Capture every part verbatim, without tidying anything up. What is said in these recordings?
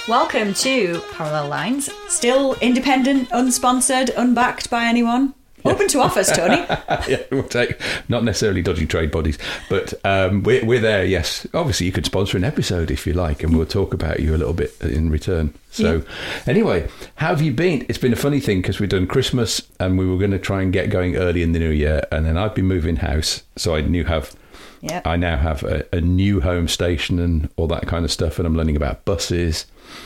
Welcome to Parallel Lines. Still independent, unsponsored, unbacked by anyone. Open to offers, Tony. Yeah, we'll take, not necessarily dodgy trade bodies, but um, we're, we're there, yes. Obviously, you could sponsor an episode if you like, and we'll talk about you a little bit in return. So, yeah. Anyway, how have you been? It's been a funny thing because we've done Christmas and we were going to try and get going early in the new year, and then I've been moving house, so I knew have. Yep. I now have a, a new home station and all that kind of stuff, and I'm learning about buses,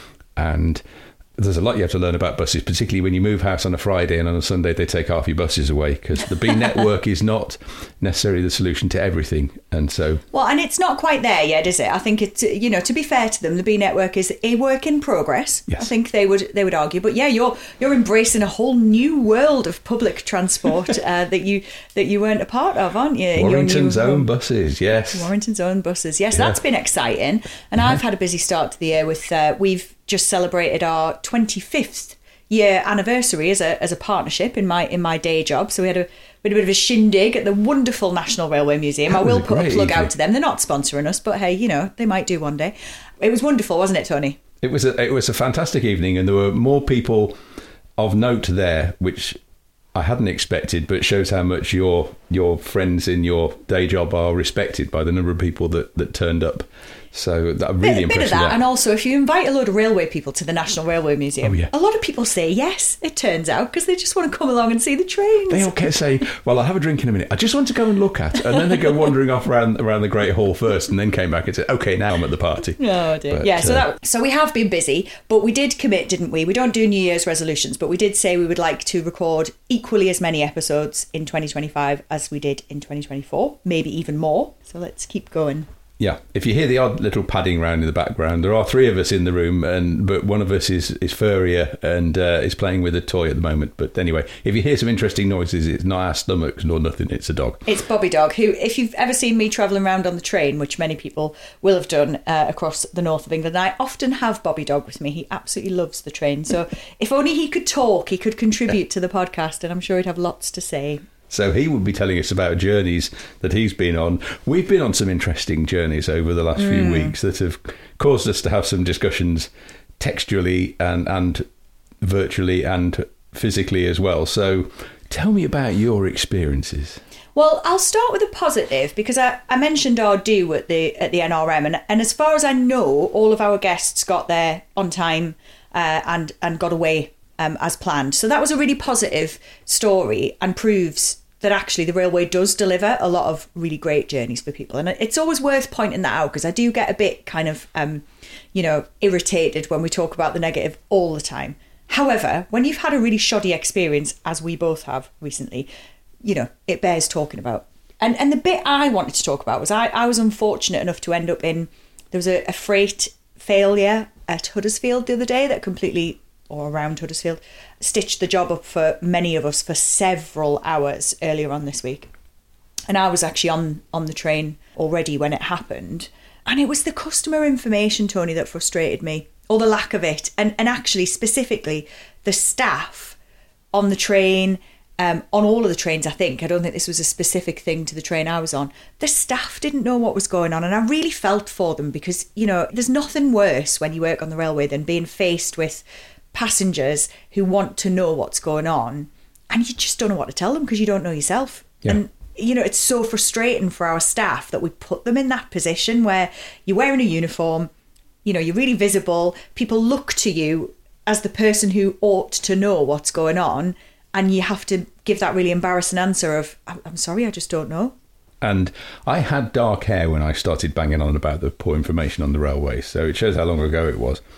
and there's a lot you have to learn about buses, particularly when you move house on a Friday and on a Sunday they take half your buses away, because the B network is not necessarily the solution to everything. And so, well, and it's not quite there yet, is it? I think it's, you know, to be fair to them, the B network is a work in progress. Yes. I think they would they would argue, but yeah, you're you're embracing a whole new world of public transport uh, that you that you weren't a part of, aren't you? Warrington's own buses, yes. Warrington's own buses, yes. Yeah. That's been exciting, and Yeah. I've had a busy start to the year with uh, we've just celebrated our twenty-fifth year anniversary as a as a partnership in my in my day job. So we had a, we had a bit of a shindig at the wonderful National Railway Museum. That I will was a put a great plug evening. out to them. They're not sponsoring us, but hey, you know, they might do one day. It was wonderful, wasn't it, Tony? It was a, it was a fantastic evening, and there were more people of note there, which I hadn't expected, but shows how much your your friends in your day job are respected by the number of people that, that turned up. So that really Bit, impressed bit of with that, that. and also if you invite a load of railway people to the National Railway Museum, Oh, yeah. a lot of people say yes, it turns out, because they just want to come along and see the trains. They all kept saying, well, I'll have a drink in a minute. I just want to go and look at it. And then they go wandering off around around the Great Hall first, and then came back and said, OK, now I'm at the party. Oh dear. But, yeah, so uh, that so we have been busy, but we did commit, didn't we? We don't do New Year's resolutions, but we did say we would like to record equally as many episodes in twenty twenty-five as we did in twenty twenty-four, maybe even more. So let's keep going. Yeah, if you hear the odd little padding around in the background, there are three of us in the room, and but one of us is, is furrier and uh, is playing with a toy at the moment. But anyway, if you hear some interesting noises, it's not our stomachs nor nothing, it's a dog. It's Bobby Dog, who, if you've ever seen me travelling around on the train, which many people will have done uh, across the north of England, I often have Bobby Dog with me. He absolutely loves the train. So if only he could talk, he could contribute to the podcast, and I'm sure he'd have lots to say. So he would be telling us about journeys that he's been on. We've been on some interesting journeys over the last mm. few weeks that have caused us to have some discussions textually and, and virtually and physically as well. So tell me about your experiences. Well, I'll start with a positive, because I, I mentioned our do at the at the N R M, and, and as far as I know, all of our guests got there on time uh, and, and got away Um, as planned. So that was a really positive story and proves that actually the railway does deliver a lot of really great journeys for people. And it's always worth pointing that out, because I do get a bit kind of, um, you know, irritated when we talk about the negative all the time. However, when you've had a really shoddy experience, as we both have recently, you know, it bears talking about. And and the bit I wanted to talk about was I, I was unfortunate enough to end up in, there was a, a freight failure at Huddersfield the other day that completely, or around Huddersfield, stitched the job up for many of us for several hours earlier on this week. And I was actually on, on the train already when it happened. And it was the customer information, Tony, that frustrated me, or the lack of it. And, and actually, specifically, the staff on the train, um, on all of the trains, I think. I don't think this was a specific thing to the train I was on. The staff didn't know what was going on. And I really felt for them, because, you know, there's nothing worse when you work on the railway than being faced with passengers who want to know what's going on, and you just don't know what to tell them because you don't know yourself. Yeah. And you know, it's so frustrating for our staff that we put them in that position where you're wearing a uniform, you know, you're really visible, people look to you as the person who ought to know what's going on, and you have to give that really embarrassing answer of, I'm sorry, I just don't know. And I had dark hair when I started banging on about the poor information on the railway, so it shows how long ago it was.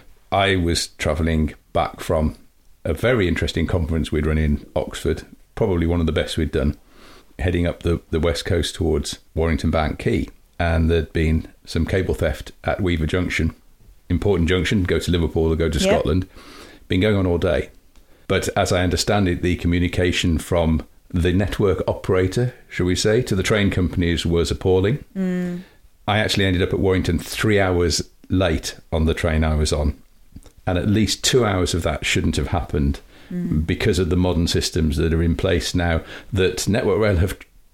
I was travelling back from a very interesting conference we'd run in Oxford, probably one of the best we'd done, heading up the, the west coast towards Warrington Bank Quay. And there'd been some cable theft at Weaver Junction. Important junction, go to Liverpool or go to Yep. Scotland. Been going on all day. But as I understand it, the communication from the network operator, shall we say, to the train companies was appalling. Mm. I actually ended up at Warrington three hours late on the train I was on. And at least two hours of that shouldn't have happened mm. because of the modern systems that are in place now that Network Rail have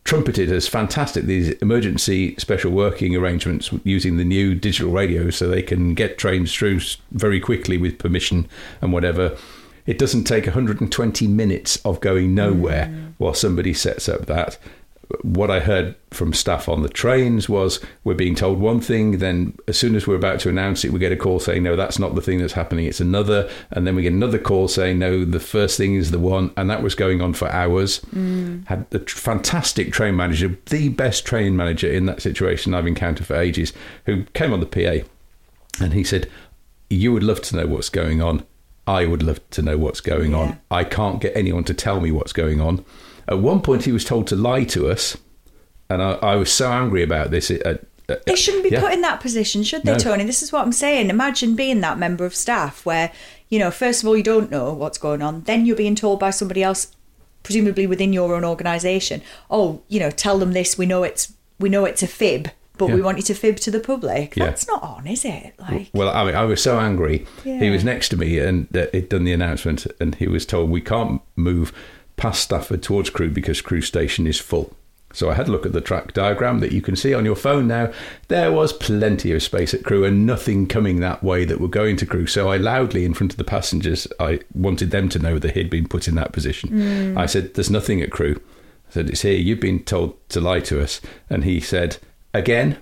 trumpeted as fantastic, these emergency special working arrangements using the new digital radios so they can get trains through very quickly with permission and whatever. It doesn't take one hundred twenty minutes of going nowhere mm. while somebody sets up that. What I heard from staff on the trains was we're being told one thing, then as soon as we're about to announce it, we get a call saying, no, that's not the thing that's happening, it's another. And then we get another call saying, no, the first thing is the one. And that was going on for hours. Mm. Had a fantastic train manager, the best train manager in that situation I've encountered for ages, who came on the P A and he said, you would love to know what's going on. I would love to know what's going yeah. on. I can't get anyone to tell me what's going on. At one point, he was told to lie to us, and I, I was so angry about this. It, uh, uh, they shouldn't be yeah. put in that position, should they, no. Tony? This is what I'm saying. Imagine being that member of staff where, you know, first of all, you don't know what's going on. Then you're being told by somebody else, presumably within your own organisation, oh, you know, tell them this. We know it's we know it's a fib, but yeah. we want you to fib to the public. Yeah. That's not on, is it? Like, well, I mean, I was so angry. Yeah. He was next to me, and uh, he'd done the announcement, and he was told we can't move past Stafford towards Crewe because Crewe station is full. So I had a look at the track diagram that you can see on your phone now. There was plenty of space at Crewe and nothing coming that way that were going to Crewe. So I loudly, in front of the passengers, I wanted them to know that he'd been put in that position. Mm. I said, there's nothing at Crewe. I said, it's here. You've been told to lie to us. And he said, again?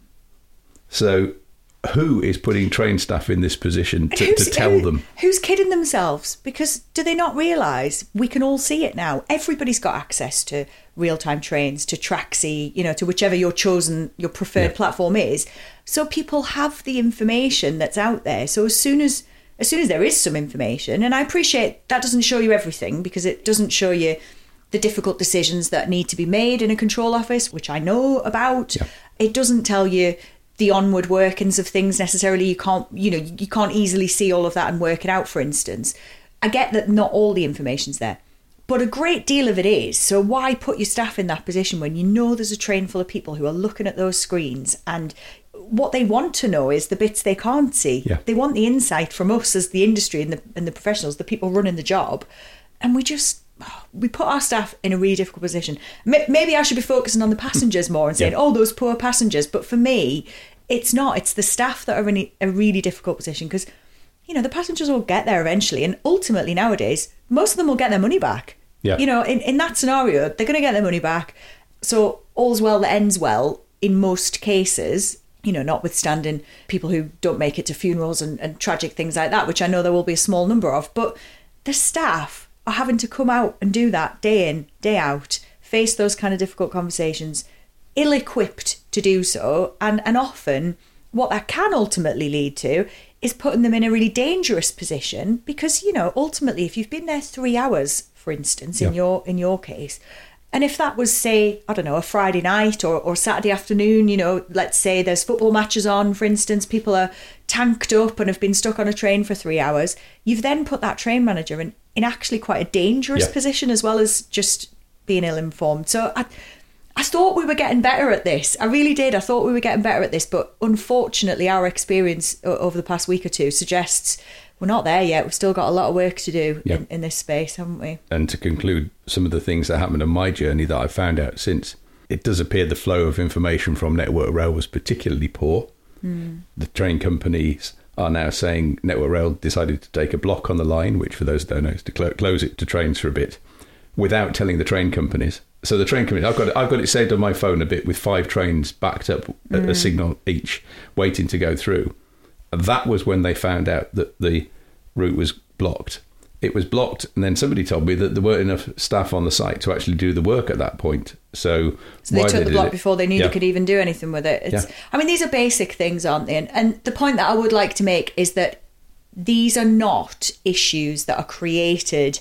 So who is putting train staff in this position to, to tell who, them? Who's kidding themselves? Because do they not realise we can all see it now? Everybody's got access to real-time trains, to Traxi, you know, to whichever your chosen, your preferred yeah. platform is. So people have the information that's out there. So as soon as as soon as there is some information, and I appreciate that doesn't show you everything because it doesn't show you the difficult decisions that need to be made in a control office, which I know about. Yeah. It doesn't tell you the onward workings of things necessarily. You can't, you know, you can't easily see all of that and work it out, for instance. I get that not all the information's there, but a great deal of it is. So why put your staff in that position when you know there's a train full of people who are looking at those screens, and what they want to know is the bits they can't see. Yeah. They want the insight from us as the industry and the, and the professionals, the people running the job. And we just, we put our staff in a really difficult position. Maybe I should be focusing on the passengers more and saying, yeah. oh, those poor passengers. But for me, it's not. It's the staff that are in a really difficult position because, you know, the passengers will get there eventually. And ultimately nowadays, most of them will get their money back. Yeah. You know, in, in that scenario, they're going to get their money back. So all's well that ends well in most cases, you know, notwithstanding people who don't make it to funerals and, and tragic things like that, which I know there will be a small number of. But the staff are having to come out and do that day in, day out, face those kind of difficult conversations, ill-equipped to do so. And, and often what that can ultimately lead to is putting them in a really dangerous position because, you know, ultimately, if you've been there three hours, for instance, in yeah. your in your case, and if that was, say, I don't know, a Friday night or, or Saturday afternoon, you know, let's say there's football matches on, for instance, people are tanked up and have been stuck on a train for three hours, you've then put that train manager in, in actually quite a dangerous yeah. position as well as just being ill-informed. So I, I thought we were getting better at this. I really did. I thought we were getting better at this. But unfortunately, our experience over the past week or two suggests we're not there yet. We've still got a lot of work to do yeah. in, in this space, haven't we? And to conclude some of the things that happened on my journey that I've found out since, it does appear the flow of information from Network Rail was particularly poor. Mm. The train companies are now saying Network Rail decided to take a block on the line, which for those who don't know is to cl- close it to trains for a bit, without telling the train companies. So the train companies, I've got it, I've got it saved on my phone a bit with five trains backed up at mm. a signal each, waiting to go through. And that was when they found out that the route was blocked. It was blocked, and then somebody told me that there weren't enough staff on the site to actually do the work at that point. So, so they why took they the block it, before they knew yeah. they could even do anything with it. It's, yeah. I mean, these are basic things, aren't they? And, and the point that I would like to make is that these are not issues that are created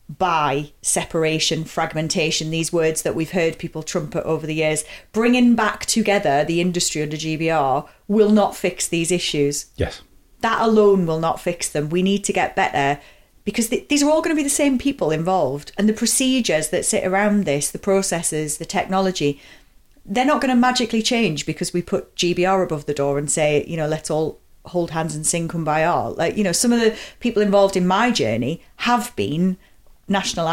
by separation, fragmentation, these words that we've heard people trumpet over the years. Bringing back together the industry under G B R will not fix these issues. Yes. That alone will not fix them. We need to get better because th- these are all going to be the same people involved, and the procedures that sit around this, the processes, the technology, they're not going to magically change because we put G B R above the door and say, you know, let's all hold hands and sing Kumbaya. Like, you know, some of the people involved in my journey have been nationalised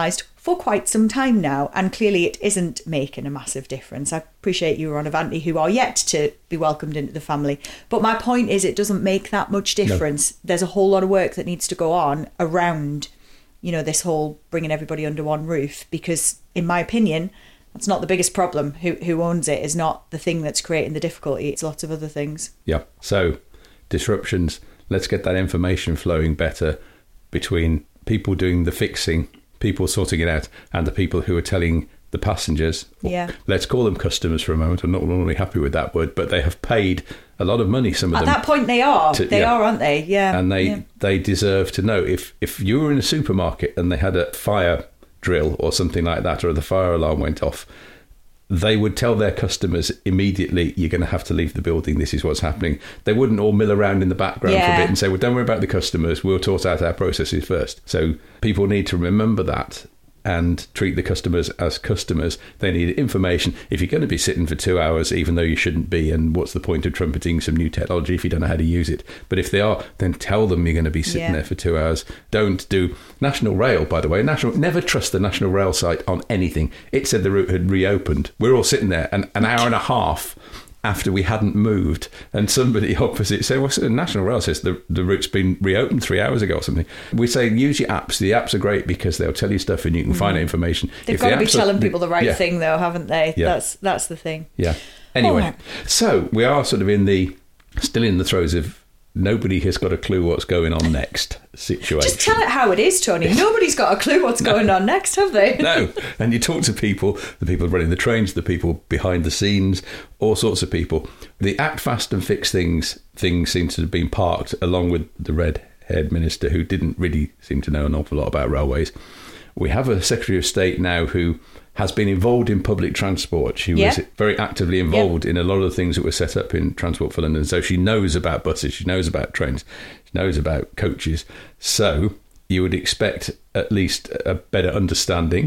for quite some time now, and clearly it isn't making a massive difference. I appreciate you, on Avanti, who are yet to be welcomed into the family. But my point is, it doesn't make that much difference. No. There's a whole lot of work that needs to go on around, you know, this whole bringing everybody under one roof, because in my opinion, that's not the biggest problem. Who who owns it is not the thing that's creating the difficulty. It's lots of other things. Yeah. So disruptions, let's get that information flowing better between people doing the fixing, people sorting it out, and the people who are telling the passengers. Yeah. Let's call them customers for a moment. I'm not normally happy with that word, but they have paid a lot of money, some of At them. At that point they are. To, they yeah. are, aren't they? Yeah. And they, yeah. they deserve to know. If, if you were in a supermarket and they had a fire drill or something like that, or the fire alarm went off, they would tell their customers immediately, you're going to have to leave the building, this is what's happening. They wouldn't all mill around in the background yeah. for a bit and say, well, don't worry about the customers, we'll sort out our processes first. So people need to remember that and treat the customers as customers. They need information. If you're going to be sitting for two hours, even though you shouldn't be, and what's the point of trumpeting some new technology if you don't know how to use it? But if they are, then tell them you're going to be sitting yeah. there for two hours. Don't do National Rail, by the way. National Never trust the National Rail site on anything. It said the route had reopened. We're all sitting there an, an hour and a half after we hadn't moved, and somebody opposite said, well, the National Rail says the, the route's been reopened three hours ago or something. We say, use your apps. The apps are great because they'll tell you stuff and you can mm. find out information. They've if got the to be telling are, people the right yeah. thing, though, haven't they? Yeah. That's that's the thing. Yeah. Anyway, right. So we are sort of in the, still in the throes of nobody has got a clue what's going on next situation. Just tell it how it is, Tony. Nobody's got a clue what's no. going on next, have they? No. And you talk to people, the people running the trains, the people behind the scenes, all sorts of people. The act fast and fix things things seem to have been parked along with the red-haired minister who didn't really seem to know an awful lot about railways. We have a Secretary of State now who has been involved in public transport. She yep. was very actively involved yep. in a lot of the things that were set up in Transport for London. So she knows about buses, she knows about trains, she knows about coaches. So you would expect at least a better understanding.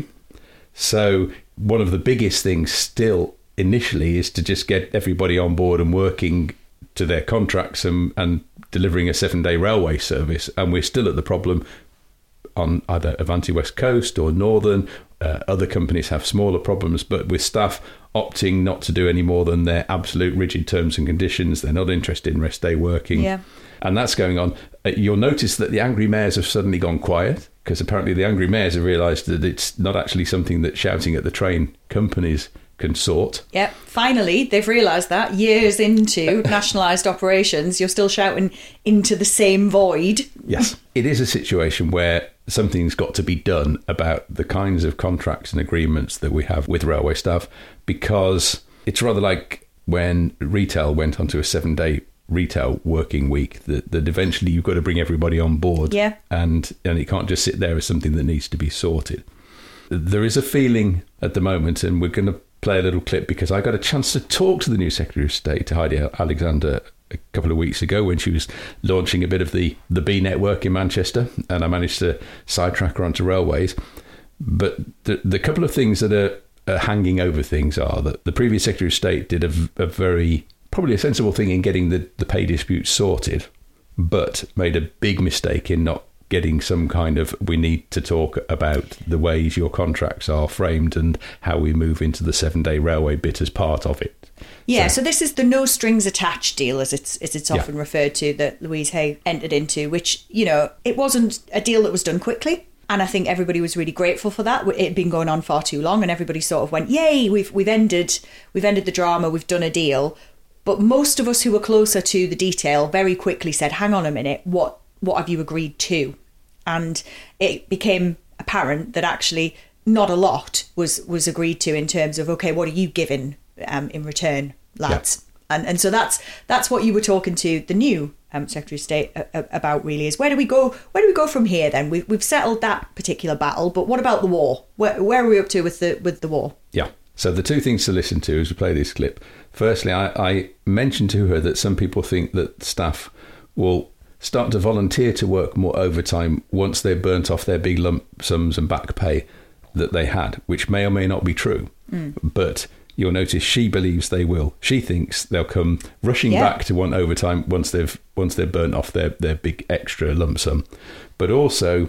So one of the biggest things still initially is to just get everybody on board and working to their contracts and, and delivering a seven-day railway service. And we're still at the problem on either Avanti West Coast or Northern. Uh, other companies have smaller problems, but with staff opting not to do any more than their absolute rigid terms and conditions. They're not interested in rest day working. Yeah. And that's going on. Uh, you'll notice that the angry mayors have suddenly gone quiet, because apparently the angry mayors have realised that it's not actually something that shouting at the train companies can sort. Yep, finally they've realised that years into nationalised operations, you're still shouting into the same void. Yes, it is a situation where something's got to be done about the kinds of contracts and agreements that we have with railway staff, because it's rather like when retail went onto a seven-day retail working week, that, that eventually you've got to bring everybody on board. Yeah. And, and it can't just sit there as something that needs to be sorted. There is a feeling at the moment, and we're going to play a little clip because I got a chance to talk to the new Secretary of State, to Heidi Alexander, a couple of weeks ago when she was launching a bit of the, the B network in Manchester, and I managed to sidetrack her onto railways. But the, the couple of things that are, are hanging over things are that the previous Secretary of State did a, a very, probably a sensible thing in getting the, the pay dispute sorted, but made a big mistake in not getting some kind of, we need to talk about the ways your contracts are framed and how we move into the seven-day railway bit as part of it. Yeah, so, so this is the no strings attached deal, as it's as it's often yeah. referred to, that Louise Hay entered into, which, you know, it wasn't a deal that was done quickly. And I think everybody was really grateful for that. It had been going on far too long, and everybody sort of went, yay, we've we've ended we've ended the drama, we've done a deal. But most of us who were closer to the detail very quickly said, hang on a minute, what what have you agreed to? And it became apparent that actually not a lot was was agreed to in terms of, okay, what are you giving um, in return, lads? Yeah. And and so that's that's what you were talking to the new um, Secretary of State about, really, is where do we go? Where do we go from here? Then we've we've settled that particular battle, but what about the war? Where where are we up to with the with the war? Yeah. So the two things to listen to as we play this clip. Firstly, I, I mentioned to her that some people think that staff will start to volunteer to work more overtime once they've burnt off their big lump sums and back pay that they had, which may or may not be true. Mm. But you'll notice she believes they will. She thinks they'll come rushing yeah. back to want overtime once they've once they've burnt off their, their big extra lump sum. But also,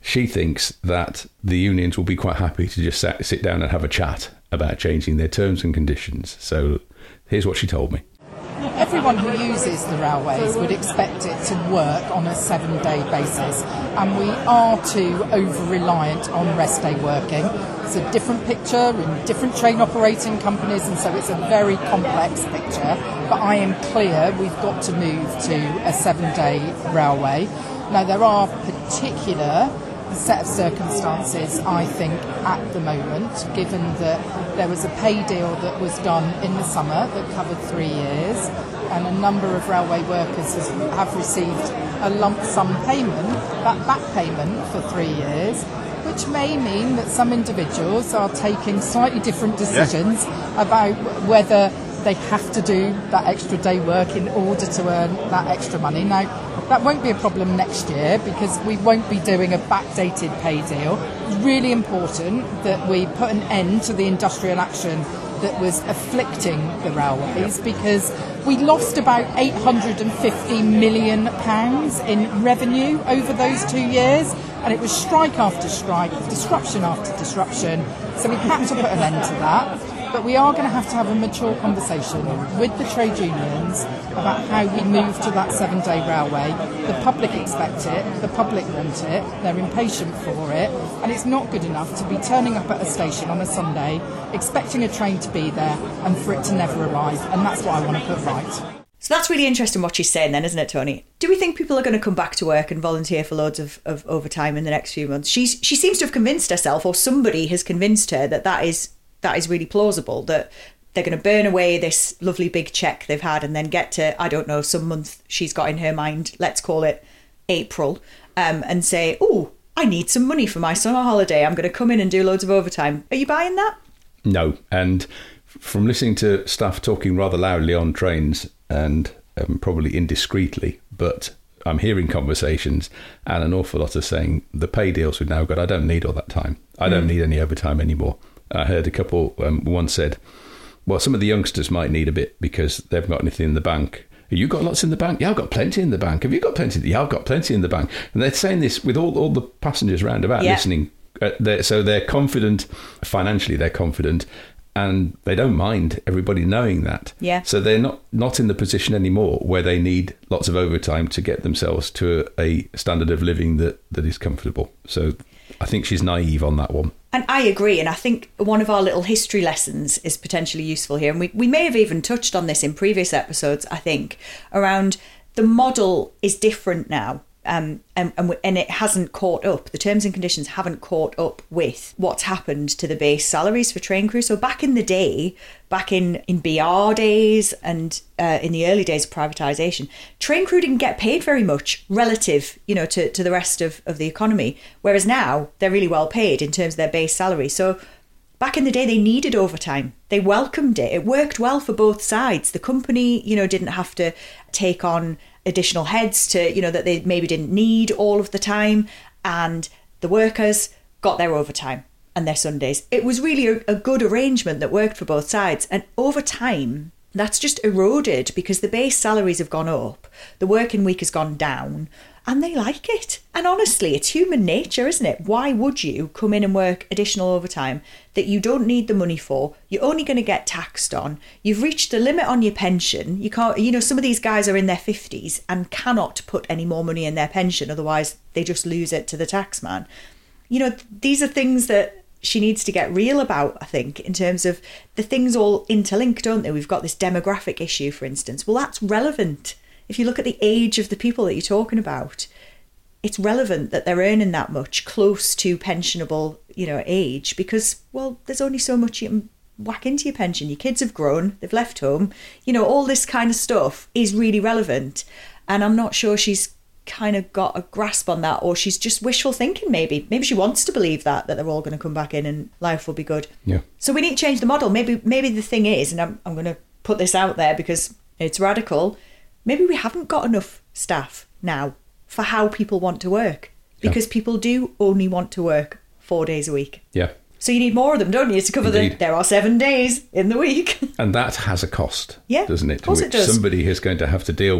she thinks that the unions will be quite happy to just sat, sit down and have a chat about changing their terms and conditions. So here's what she told me. Everyone who uses the railways would expect it to work on a seven-day basis, and we are too over-reliant on rest-day working. It's a different picture in different train operating companies, and so it's a very complex picture. But I am clear we've got to move to a seven-day railway. Now, there are particular set of circumstances, I think, at the moment, given that there was a pay deal that was done in the summer that covered three years, and a number of railway workers has, have received a lump sum payment, that back payment for three years, which may mean that some individuals are taking slightly different decisions yeah. about whether they have to do that extra day work in order to earn that extra money. Now, that won't be a problem next year because we won't be doing a backdated pay deal. It's really important that we put an end to the industrial action that was afflicting the railways, because we lost about eight hundred fifty million pounds in revenue over those two years, and it was strike after strike, disruption after disruption, so we had to put an end to that. But we are going to have to have a mature conversation with the trade unions about how we move to that seven-day railway. The public expect it, the public want it, they're impatient for it, and it's not good enough to be turning up at a station on a Sunday, expecting a train to be there, and for it to never arrive, and that's what I want to put right. So that's really interesting what she's saying then, isn't it, Tony? Do we think people are going to come back to work and volunteer for loads of, of overtime in the next few months? She's, she seems to have convinced herself, or somebody has convinced her, that that is... that is really plausible, that they're going to burn away this lovely big check they've had and then get to, I don't know, some month she's got in her mind, let's call it April, um, and say, oh, I need some money for my summer holiday. I'm going to come in and do loads of overtime. Are you buying that? No. And from listening to staff talking rather loudly on trains and um, probably indiscreetly, but I'm hearing conversations and an awful lot of saying the pay deals we've now got, I don't need all that time. I don't mm. need any overtime anymore. I heard a couple, um, one said, well, some of the youngsters might need a bit because they've got anything in the bank. Have you got lots in the bank? Yeah, I've got plenty in the bank. Have you got plenty? Yeah, I've got plenty in the bank. And they're saying this with all, all the passengers round about yeah. listening. Uh, they're, so they're confident, financially they're confident, and they don't mind everybody knowing that. Yeah. So they're not, not in the position anymore where they need lots of overtime to get themselves to a, a standard of living that, that is comfortable. So I think she's naive on that one. And I agree. And I think one of our little history lessons is potentially useful here. And we, we may have even touched on this in previous episodes, I think, around the model is different now. Um, and, and and it hasn't caught up. The terms and conditions haven't caught up with what's happened to the base salaries for train crew. So back in the day, back in, in B R days and uh, in the early days of privatisation, train crew didn't get paid very much relative, you know, to, to the rest of, of the economy. Whereas now they're really well paid in terms of their base salary. So back in the day, they needed overtime. They welcomed it. It worked well for both sides. The company, you know, didn't have to take on additional heads to, you know, that they maybe didn't need all of the time, and the workers got their overtime and their Sundays. It was really a, a good arrangement that worked for both sides. And over time, that's just eroded because the base salaries have gone up, the working week has gone down, and they like it. And honestly, it's human nature, isn't it? Why would you come in and work additional overtime that you don't need the money for? You're only going to get taxed on. You've reached the limit on your pension. You can't, you know, some of these guys are in their fifties and cannot put any more money in their pension. Otherwise, they just lose it to the tax man. You know, these are things that she needs to get real about, I think, in terms of the things all interlink, don't they? We've got this demographic issue, for instance. Well, that's relevant. If you look at the age of the people that you're talking about, it's relevant that they're earning that much close to pensionable, you know, age, because, well, there's only so much you can whack into your pension. Your kids have grown, they've left home, you know, all this kind of stuff is really relevant. And I'm not sure she's kind of got a grasp on that, or she's just wishful thinking maybe. Maybe she wants to believe that, that they're all going to come back in and life will be good. Yeah. So we need to change the model. Maybe maybe the thing is, and I'm, I'm going to put this out there because it's radical, maybe we haven't got enough staff now for how people want to work, because yeah. people do only want to work four days a week. Yeah. So you need more of them, don't you, to cover Indeed. the, there are seven days in the week. And that has a cost, yeah, doesn't it? Of course which it does. Somebody is going to have to deal with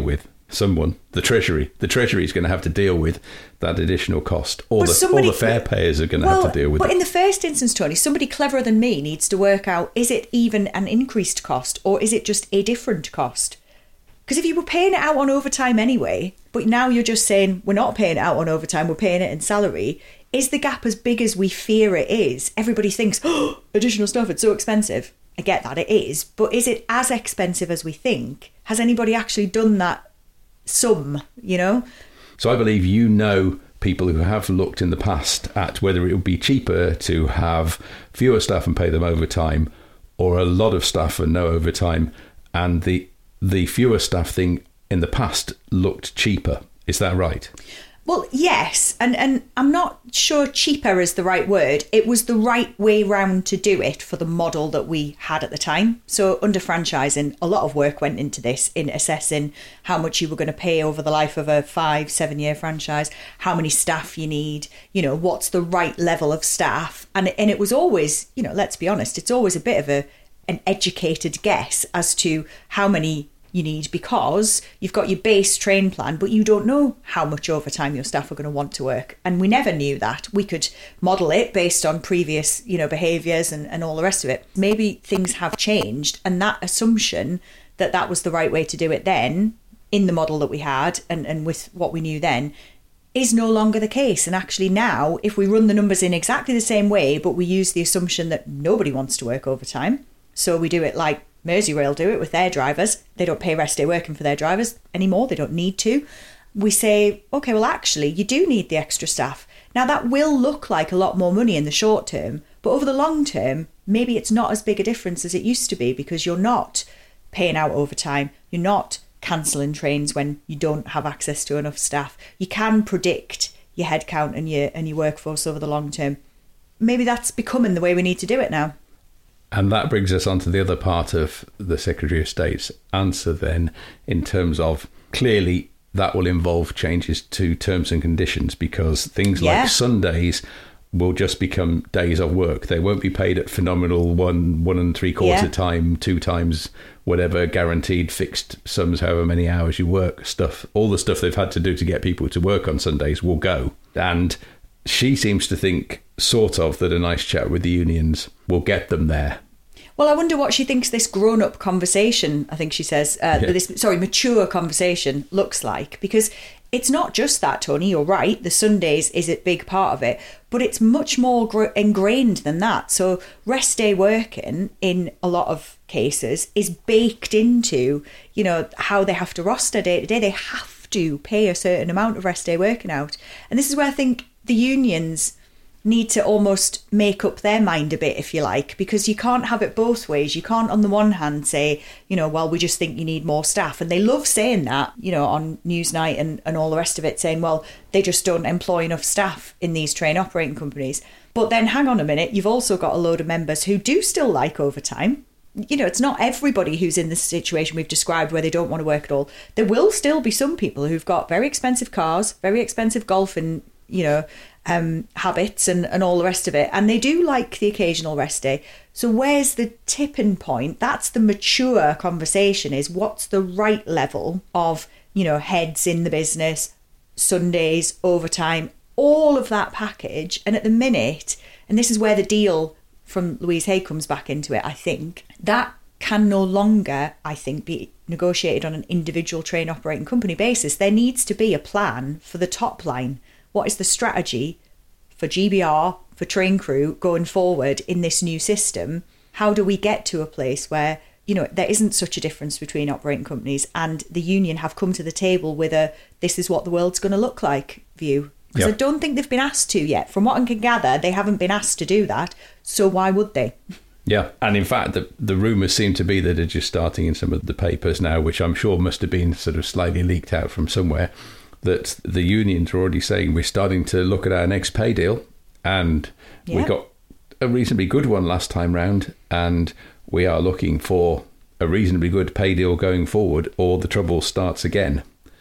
someone, the Treasury, the Treasury is going to have to deal with that additional cost. All, But the, somebody- all the fare payers are going to Well, have to deal with but it. in the first instance, Tony, somebody cleverer than me needs to work out, is it even an increased cost or is it just a different cost? Because if you were paying it out on overtime anyway, but now you're just saying we're not paying it out on overtime, we're paying it in salary, is the gap as big as we fear it is? Everybody thinks, oh, additional stuff, it's so expensive. I get that, it is. But is it as expensive as we think? Has anybody actually done that sum, you know? So I believe you know people who have looked in the past at whether it would be cheaper to have fewer staff and pay them overtime or a lot of staff and no overtime, and the the fewer staff thing in the past looked cheaper. Is that right? Well, yes, and, and I'm not sure cheaper is the right word. It was the right way round to do it for the model that we had at the time. So under franchising, a lot of work went into this in assessing how much you were going to pay over the life of a five, seven year franchise, how many staff you need, you know, what's the right level of staff. And, and it was always, you know, let's be honest, it's always a bit of a an educated guess as to how many you need, because you've got your base train plan, but you don't know how much overtime your staff are going to want to work. And we never knew that. We could model it based on previous, you know, behaviours and, and all the rest of it. Maybe things have changed, and that assumption that that was the right way to do it then, in the model that we had and, and with what we knew then, is no longer the case. And actually now, if we run the numbers in exactly the same way, but we use the assumption that nobody wants to work overtime, so we do it like Merseyrail do it with their drivers. They don't pay rest day working for their drivers anymore. They don't need to. We say, okay, well, actually, you do need the extra staff. Now, that will look like a lot more money in the short term, but over the long term, maybe it's not as big a difference as it used to be, because you're not paying out overtime. You're not cancelling trains when you don't have access to enough staff. You can predict your headcount and your, and your workforce over the long term. Maybe that's becoming the way we need to do it now. And that brings us on to the other part of the Secretary of State's answer then, in terms of clearly that will involve changes to terms and conditions, because things Yeah. like Sundays will just become days of work. They won't be paid at phenomenal one, one and three quarter Yeah. time, two times, whatever, guaranteed fixed sums, however many hours you work stuff. All the stuff they've had to do to get people to work on Sundays will go. And she seems to think, sort of, that a nice chat with the unions will get them there. Well, I wonder what she thinks this grown-up conversation, I think she says, uh, Yeah. this, sorry, mature conversation looks like. Because it's not just that, Tony, you're right, the Sundays is a big part of it, but it's much more gr- ingrained than that. So rest day working, in a lot of cases, is baked into, you know, how they have to roster day to day. They have to pay a certain amount of rest day working out. And this is where I think the unions need to almost make up their mind a bit, if you like, because you can't have it both ways. You can't, on the one hand, say, you know, well, we just think you need more staff. And they love saying that, you know, on Newsnight and, and all the rest of it, saying, well, they just don't employ enough staff in these train operating companies. But then hang on a minute, you've also got a load of members who do still like overtime. You know, it's not everybody who's in the situation we've described where they don't want to work at all. There will still be some people who've got very expensive cars, very expensive golfing, you know, um, habits and, and all the rest of it. And they do like the occasional rest day. So where's the tipping point? That's the mature conversation, is what's the right level of, you know, heads in the business, Sundays, overtime, all of that package. And at the minute, and this is where the deal from Louise Hay comes back into it, I think, that can no longer, I think, be negotiated on an individual train operating company basis. There needs to be a plan for the top line. What is the strategy for G B R, for train crew going forward in this new system? How do we get to a place where, you know, there isn't such a difference between operating companies, and the union have come to the table with a this is what the world's going to look like view? Because Yep. I don't think they've been asked to yet. From what I can gather, they haven't been asked to do that. So why would they? Yeah, and in fact, the, the rumours seem to be that they're just starting in some of the papers now, which I'm sure must have been sort of slightly leaked out from somewhere, that the unions are already saying we're starting to look at our next pay deal, and Yeah. we got a reasonably good one last time round, and we are looking for a reasonably good pay deal going forward, or the trouble starts again.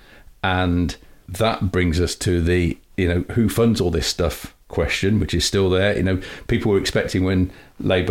And that brings us to the, you know, who funds all this stuff question, which is still there. You know, people were expecting when Labour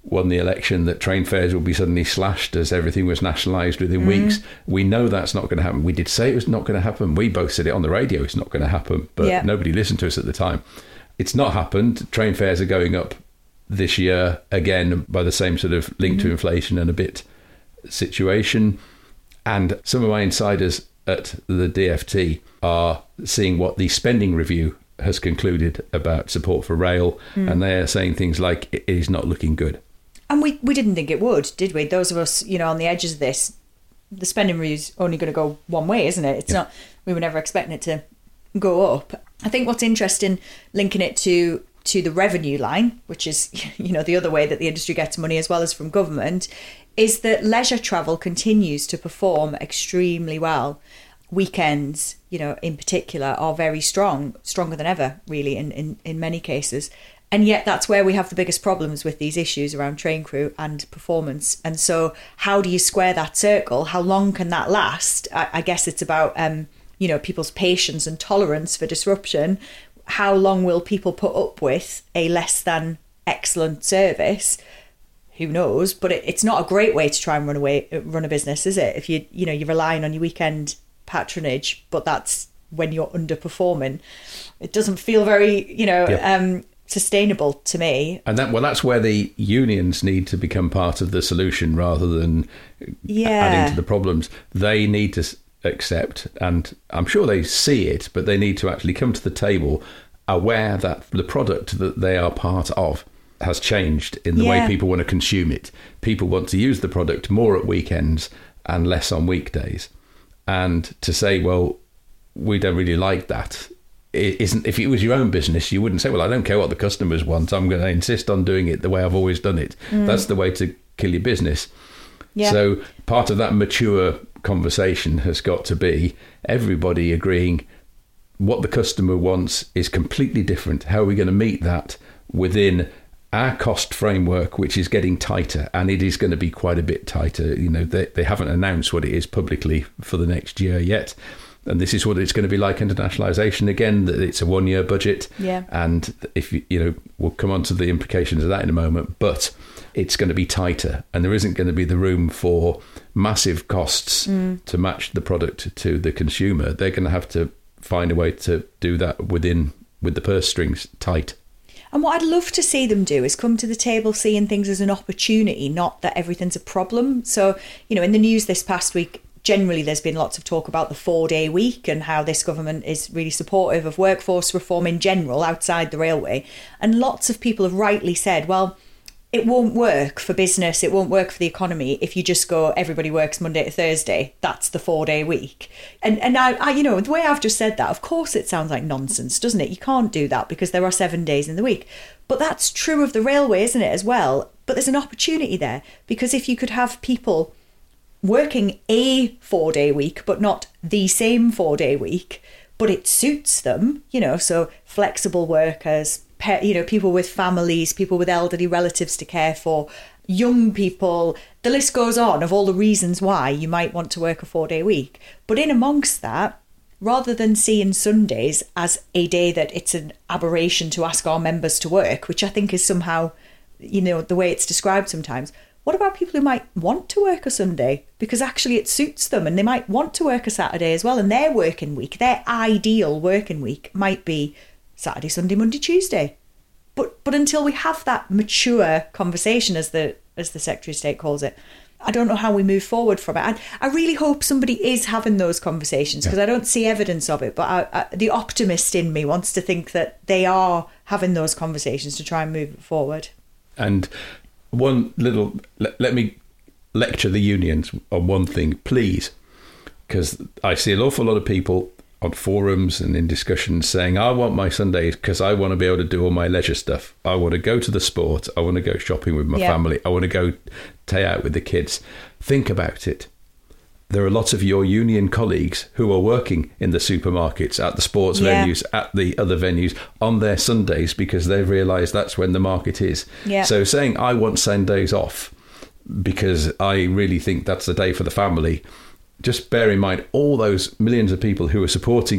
won the election that train fares will be suddenly slashed as everything was nationalised within mm. weeks. We know that's not going to happen. We did say it was not going to happen. We both said it on the radio, it's not going to happen, but yeah. nobody listened to us at the time. It's not happened. Train fares are going up this year again by the same sort of link mm-hmm. to inflation and a bit situation. And some of my insiders at the D F T are seeing what the spending review has concluded about support for rail, mm. and they are saying things like it is not looking good. And we, we didn't think it would, did we? Those of us, you know, on the edges of this, the spending review's only going to go one way, isn't it? It's yeah. not, we were never expecting it to go up. I think what's interesting, linking it to to the revenue line, which is, you know, the other way that the industry gets money as well as from government, is that leisure travel continues to perform extremely well. Weekends, you know, in particular, are very strong, stronger than ever, really, in, in, in many cases. And yet that's where we have the biggest problems with these issues around train crew and performance. And so how do you square that circle? How long can that last? I, I guess it's about, um, you know, people's patience and tolerance for disruption. How long will people put up with a less than excellent service? Who knows? But it, it's not a great way to try and run away, run a business, is it? If you, you know, you're relying on your weekend patronage, but that's when you're underperforming. It doesn't feel very, you know, yeah. um, sustainable to me. And that well, that's where the unions need to become part of the solution rather than yeah. adding to the problems. They need to accept, and I'm sure they see it, but they need to actually come to the table aware that the product that they are part of has changed in the yeah. way people want to consume it. People want to use the product more at weekends and less on weekdays. And to say, well, we don't really like that, it isn't. If it was your own business, you wouldn't say, well, I don't care what the customers want, I'm going to insist on doing it the way I've always done it. Mm. That's the way to kill your business. Yeah. So part of that mature conversation has got to be everybody agreeing what the customer wants is completely different. How are we going to meet that within our cost framework, which is getting tighter, and it is going to be quite a bit tighter. You know, they, they haven't announced what it is publicly for the next year yet. And this is what it's going to be like internationalisation again, that it's a one-year budget. Yeah. And if you, you know, we'll come on to the implications of that in a moment, but it's going to be tighter, and there isn't going to be the room for massive costs mm. to match the product to the consumer. They're going to have to find a way to do that within with the purse strings tight. And what I'd love to see them do is come to the table seeing things as an opportunity, not that everything's a problem. So, you know, in the news this past week, generally there's been lots of talk about the four-day week and how this government is really supportive of workforce reform in general outside the railway. And lots of people have rightly said, well, it won't work for business, it won't work for the economy if you just go, everybody works Monday to Thursday, that's the four-day week. And and I, I, you know, the way I've just said that, of course it sounds like nonsense, doesn't it? You can't do that because there are seven days in the week. But that's true of the railway, isn't it, as well? But there's an opportunity there, because if you could have people working a four-day week, but not the same four-day week, but it suits them, you know, so flexible workers, you know, people with families, people with elderly relatives to care for, young people, the list goes on of all the reasons why you might want to work a four-day week. But in amongst that, rather than seeing Sundays as a day that it's an aberration to ask our members to work, which I think is somehow, you know, the way it's described sometimes, what about people who might want to work a Sunday because actually it suits them, and they might want to work a Saturday as well, and their working week, their ideal working week might be Saturday, Sunday, Monday, Tuesday. But but until we have that mature conversation, as the as the Secretary of State calls it, I don't know how we move forward from it. And I really hope somebody is having those conversations, because yeah. I don't see evidence of it. But I, I, the optimist in me wants to think that they are having those conversations to try and move it forward. And one little, let, let me lecture the unions on one thing, please, because I see an awful lot of people on forums and in discussions saying, I want my Sundays because I want to be able to do all my leisure stuff. I want to go to the sport. I want to go shopping with my yeah. family. I want to go day out with the kids. Think about it. There are lots of your union colleagues who are working in the supermarkets, at the sports yeah. venues, at the other venues on their Sundays, because they've realised that's when the market is. Yeah. So saying I want Sundays off because I really think that's the day for the family, just bear in mind all those millions of people who are supporting you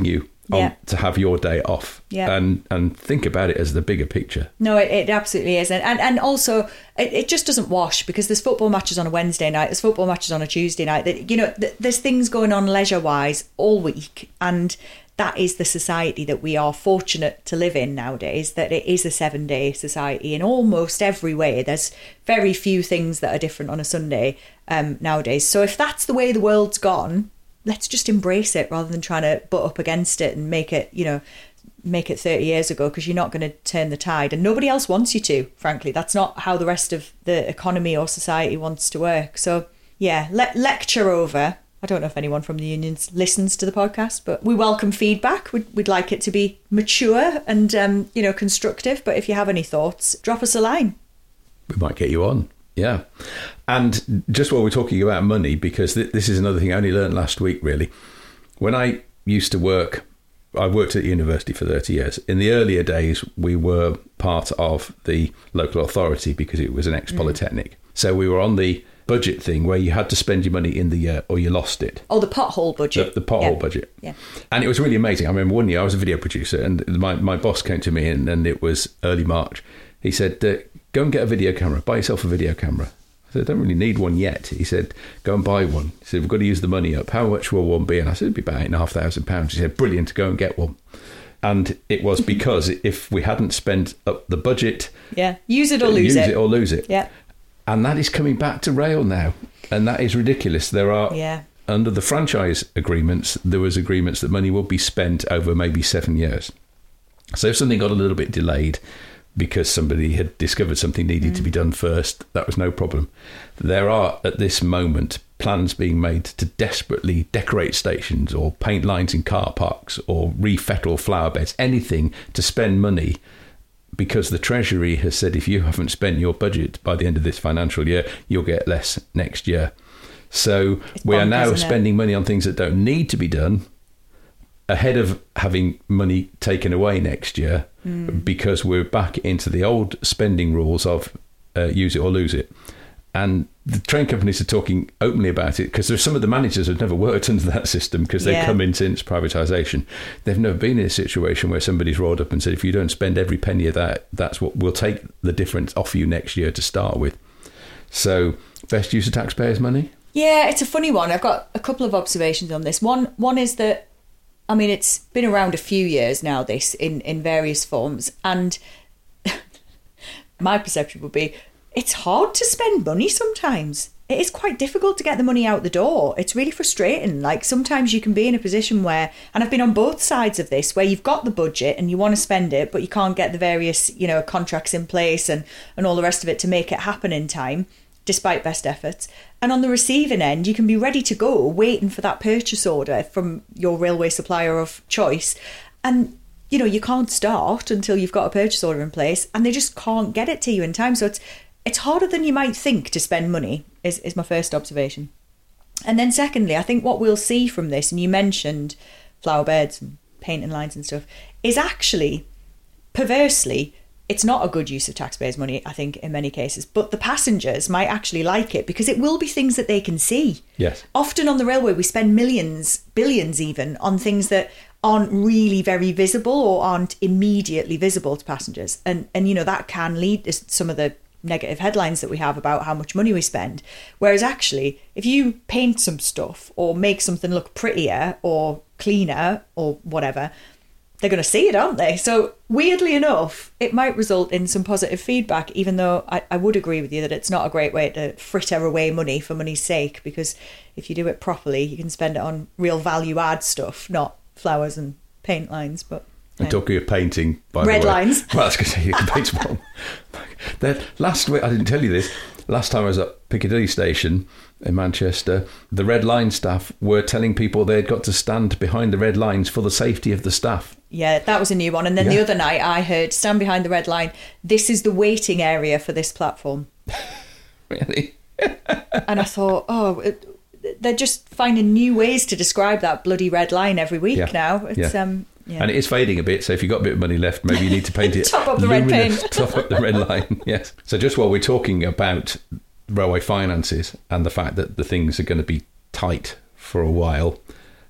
on, Yeah. to have your day off. Yeah. And and think about it as the bigger picture. No, it, it absolutely is. And and, and also, it, it just doesn't wash, because there's football matches on a Wednesday night, there's football matches on a Tuesday night. That, you know, th- there's things going on leisure-wise all week. And that is the society that we are fortunate to live in nowadays, that it is a seven-day society in almost every way. There's very few things that are different on a Sunday um, nowadays. So if that's the way the world's gone, let's just embrace it rather than trying to butt up against it and make it, you know, make it thirty years ago, because you're not going to turn the tide, and nobody else wants you to, frankly. That's not how the rest of the economy or society wants to work. So yeah, le- lecture over. I don't know if anyone from the unions listens to the podcast, but we welcome feedback. We'd, we'd like it to be mature and, um, you know, constructive. But if you have any thoughts, drop us a line. We might get you on. Yeah. And just while we're talking about money, because th- this is another thing I only learned last week, really. When I used to work, I worked at university for thirty years. In the earlier days, we were part of the local authority because it was an ex-polytechnic. Mm. So we were on the budget thing where you had to spend your money in the year or you lost it. Oh, the pothole budget. The, the pothole yeah. budget. Yeah. And it was really amazing. I remember one year I was a video producer, and my, my boss came to me, and, and it was early March. He said, uh, go and get a video camera, buy yourself a video camera. I said, I don't really need one yet. He said, go and buy one. He said, we've got to use the money up. How much will one be? And I said, it'd be about eight and a half thousand pounds. He said, brilliant, go and get one. And it was because if we hadn't spent up the budget, yeah, use it or lose use it. it or lose it. Yeah. And that is coming back to rail now. And that is ridiculous. There are, yeah. under the franchise agreements, there was agreements that money will be spent over maybe seven years. So if something got a little bit delayed because somebody had discovered something needed mm. to be done first, that was no problem. There are, at this moment, plans being made to desperately decorate stations or paint lines in car parks or refettle flower beds, anything to spend money, because the Treasury has said if you haven't spent your budget by the end of this financial year, you'll get less next year. So it's we bonkers, are now isn't spending it? money on things that don't need to be done ahead of having money taken away next year mm. because we're back into the old spending rules of uh, use it or lose it. And the train companies are talking openly about it because there's some of the managers have never worked under that system because they've yeah. come in since privatisation. They've never been in a situation where somebody's rolled up and said, if you don't spend every penny of that, that's what we'll take the difference off you next year to start with. So best use of taxpayers' money? Yeah, it's a funny one. I've got a couple of observations on this. One, one is that, I mean, it's been around a few years now, this, in, in various forms. And my perception would be, it's hard to spend money sometimes. It is quite difficult to get the money out the door. It's really frustrating. Like, sometimes you can be in a position where, and I've been on both sides of this, where you've got the budget and you want to spend it, but you can't get the various, you know, contracts in place and, and all the rest of it to make it happen in time, despite best efforts. And on the receiving end, you can be ready to go, waiting for that purchase order from your railway supplier of choice. And, you know, you can't start until you've got a purchase order in place, and they just can't get it to you in time. So it's it's harder than you might think to spend money, is, is my first observation. And then secondly, I think what we'll see from this, and you mentioned flower beds and painting lines and stuff, is actually, perversely, it's not a good use of taxpayers' money, I think, in many cases. But the passengers might actually like it because it will be things that they can see. Yes. Often on the railway, we spend millions, billions even, on things that aren't really very visible or aren't immediately visible to passengers. And, and you know, that can lead to some of the negative headlines that we have about how much money we spend. Whereas actually, if you paint some stuff or make something look prettier or cleaner or whatever, they're going to see it, aren't they? So weirdly enough, it might result in some positive feedback, even though I, I would agree with you that it's not a great way to fritter away money for money's sake, because if you do it properly, you can spend it on real value add stuff, not flowers and paint lines. But And talking of painting, by red the way, lines. Well, I was going to say you can paint small. Then last week, I didn't tell you this. Last time I was at Piccadilly Station in Manchester, the Red Line staff were telling people they'd got to stand behind the red lines for the safety of the staff. Yeah, that was a new one. And then Yeah. the other night, I heard stand behind the red line. This is the waiting area for this platform. Really? And I thought, oh, it, they're just finding new ways to describe that bloody red line every week Yeah. now. It's Yeah. um. Yeah. And it is fading a bit, so if you've got a bit of money left, maybe you need to paint it. Top up the red luminous, paint. Top up the red line, yes. So just while we're talking about railway finances and the fact that the things are going to be tight for a while,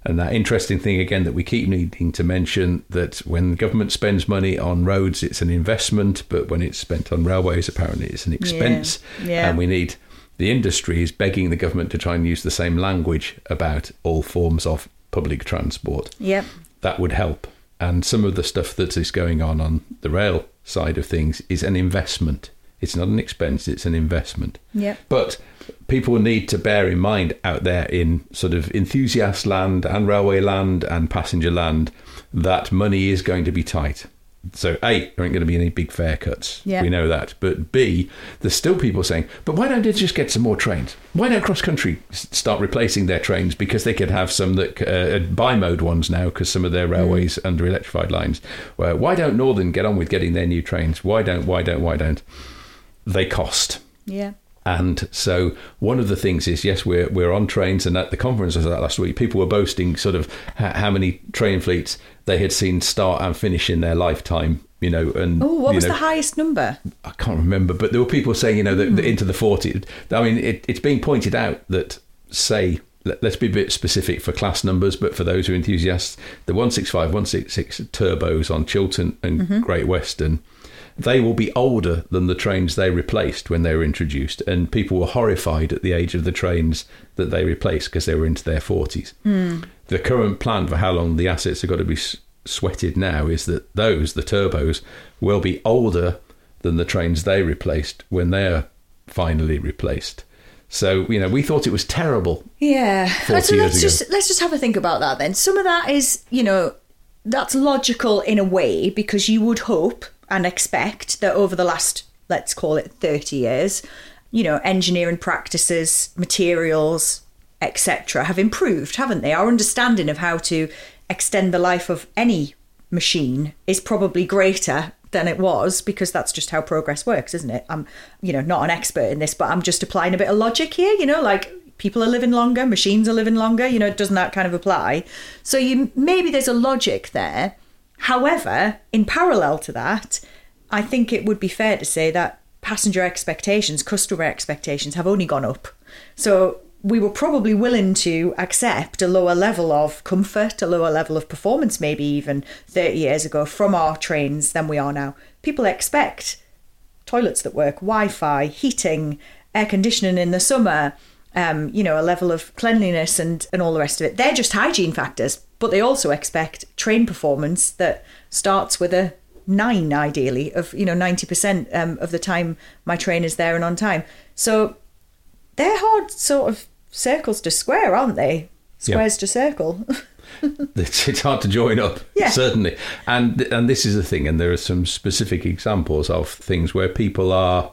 And that interesting thing, again, that we keep needing to mention, that when the government spends money on roads, it's an investment, but when it's spent on railways, apparently it's an expense. Yeah. Yeah. And we need, the industry is begging the government to try and use the same language about all forms of public transport. Yep. That would help. And some of the stuff that is going on on the rail side of things is an investment. It's not an expense, it's an investment. Yep. But people need to bear in mind out there in sort of enthusiast land and railway land and passenger land that money is going to be tight. So A, there ain't going to be any big fare cuts. Yeah. We know that. But B, there's still people saying, but why don't they just get some more trains? Why don't Cross Country start replacing their trains? Because they could have some that uh, bi-mode ones now, because some of their railways mm. under electrified lines. Well, why don't Northern get on with getting their new trains? Why don't, why don't, why don't? They cost. Yeah. And so one of the things is, yes, we're we're on trains, and at the conference I was at last week, people were boasting sort of how many train fleets they had seen start and finish in their lifetime, you know. And oh, what was know, the highest number? I can't remember, but there were people saying, you know, that, mm. that into the forties. I mean, it, it's being pointed out that, say, let, let's be a bit specific for class numbers, but for those who are enthusiasts, the one sixty-five, one sixty-six turbos on Chiltern and mm-hmm. Great Western, they will be older than the trains they replaced when they were introduced, and people were horrified at the age of the trains that they replaced because they were into their forties. Mm. The current plan for how long the assets are got to be s- sweated now is that those, the turbos, will be older than the trains they replaced when they're finally replaced. So, you know, we thought it was terrible. Yeah. forty So years let's ago. just let's just have a think about that then. Some of that is, you know, that's logical in a way, because you would hope and expect that over the last, let's call it thirty years, you know, engineering practices, materials, et cetera have improved, haven't they? Our understanding of how to extend the life of any machine is probably greater than it was, because that's just how progress works, isn't it? I'm, you know, not an expert in this, but I'm just applying a bit of logic here, you know, like people are living longer, machines are living longer, you know, doesn't that kind of apply? So you maybe there's a logic there. However, in parallel to that, I think it would be fair to say that passenger expectations, customer expectations have only gone up. So we were probably willing to accept a lower level of comfort, a lower level of performance, maybe even thirty years ago from our trains than we are now. People expect toilets that work, Wi-Fi, heating, air conditioning in the summer, um, you know, a level of cleanliness and, and all the rest of it. They're just hygiene factors. But they also expect train performance that starts with a nine, ideally, of, you know, ninety percent um, of the time my train is there and on time. So they're hard sort of circles to square, aren't they? Squares yeah. to circle. it's, it's hard to join up, yeah. certainly. And and this is the thing, and there are some specific examples of things where people are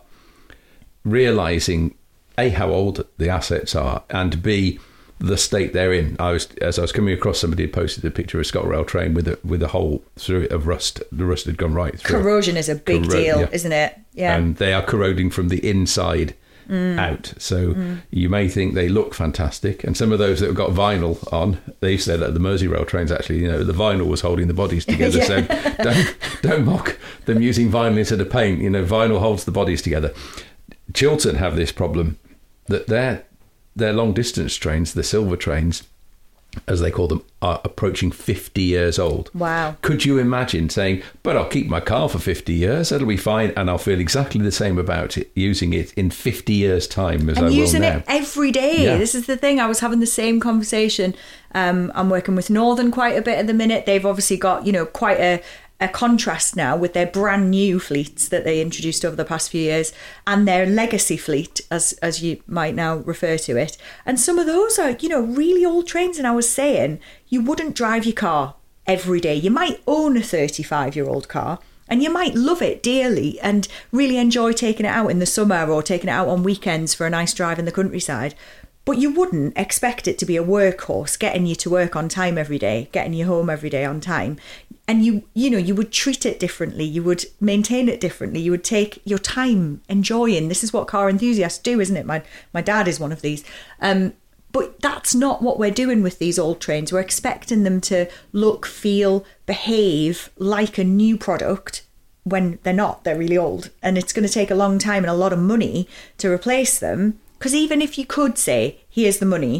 realising, A, how old the assets are, and B, the state they're in. I was as I was coming across, somebody had posted a picture of a ScotRail train with a with a hole through it of rust. The rust had gone right through. Corrosion is a big Corro- deal, yeah. isn't it? Yeah. And they are corroding from the inside mm. out. So mm. you may think they look fantastic, and some of those that have got vinyl on, they said that the Merseyrail trains actually, you know, the vinyl was holding the bodies together. yeah. So don't don't mock them using vinyl instead of paint. You know, vinyl holds the bodies together. Chiltern have this problem that they're Their long-distance trains, the silver trains, as they call them, are approaching fifty years old. Wow. Could you imagine saying, but I'll keep my car for fifty years, it'll be fine, and I'll feel exactly the same about it, using it in fifty years' time as and I will now. using it every day. Yeah. This is the thing. I was having the same conversation. Um, I'm working with Northern quite a bit at the minute. They've obviously got, you know, quite a... a contrast now with their brand new fleets that they introduced over the past few years and their legacy fleet, as as you might now refer to it. And some of those are, you know, really old trains. And I was saying, you wouldn't drive your car every day. You might own a thirty-five-year-old car and you might love it dearly and really enjoy taking it out in the summer or taking it out on weekends for a nice drive in the countryside. But you wouldn't expect it to be a workhorse, getting you to work on time every day, getting you home every day on time. And you, you know, you would treat it differently. You would maintain it differently. You would take your time enjoying. This is what car enthusiasts do, isn't it? My my dad is one of these. Um, but that's not what we're doing with these old trains. We're expecting them to look, feel, behave like a new product when they're not. They're really old. And it's going to take a long time and a lot of money to replace them. Because even if you could say, here's the money,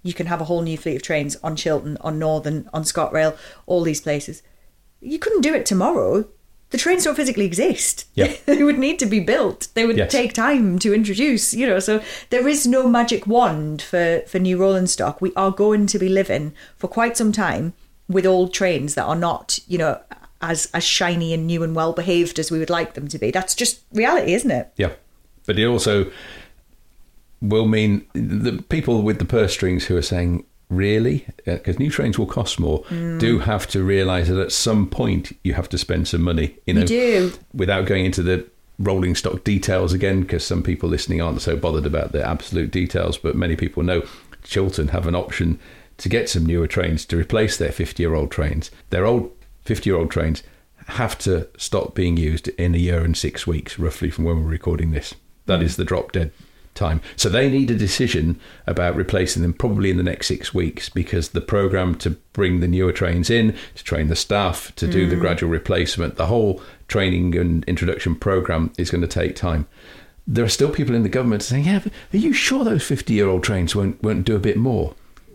you can have a whole new fleet of trains on Chiltern, on Northern, on ScotRail, all these places. You couldn't do it tomorrow. The trains don't physically exist. Yeah. They would need to be built. They would Yes. take time to introduce, you know. So there is no magic wand for, for new rolling stock. We are going to be living for quite some time with old trains that are not, you know, as as shiny and new and well behaved as we would like them to be. That's just reality, isn't it? Yeah. But it also will mean the people with the purse strings who are saying, really? Because new trains will cost more, mm. do have to realise that at some point you have to spend some money. You know, you do. Without going into the rolling stock details again, because some people listening aren't so bothered about the absolute details, but many people know Chiltern have an option to get some newer trains to replace their fifty-year-old trains. Their old fifty-year-old trains have to stop being used in a year and six weeks, roughly, from when we're recording this. That mm. is the drop dead time. So they need a decision about replacing them probably in the next six weeks because the programme to bring the newer trains in, to train the staff, to do mm. the gradual replacement, the whole training and introduction programme is going to take time. There are still people in the government saying, yeah, but are you sure those fifty-year-old trains won't, won't do a bit more?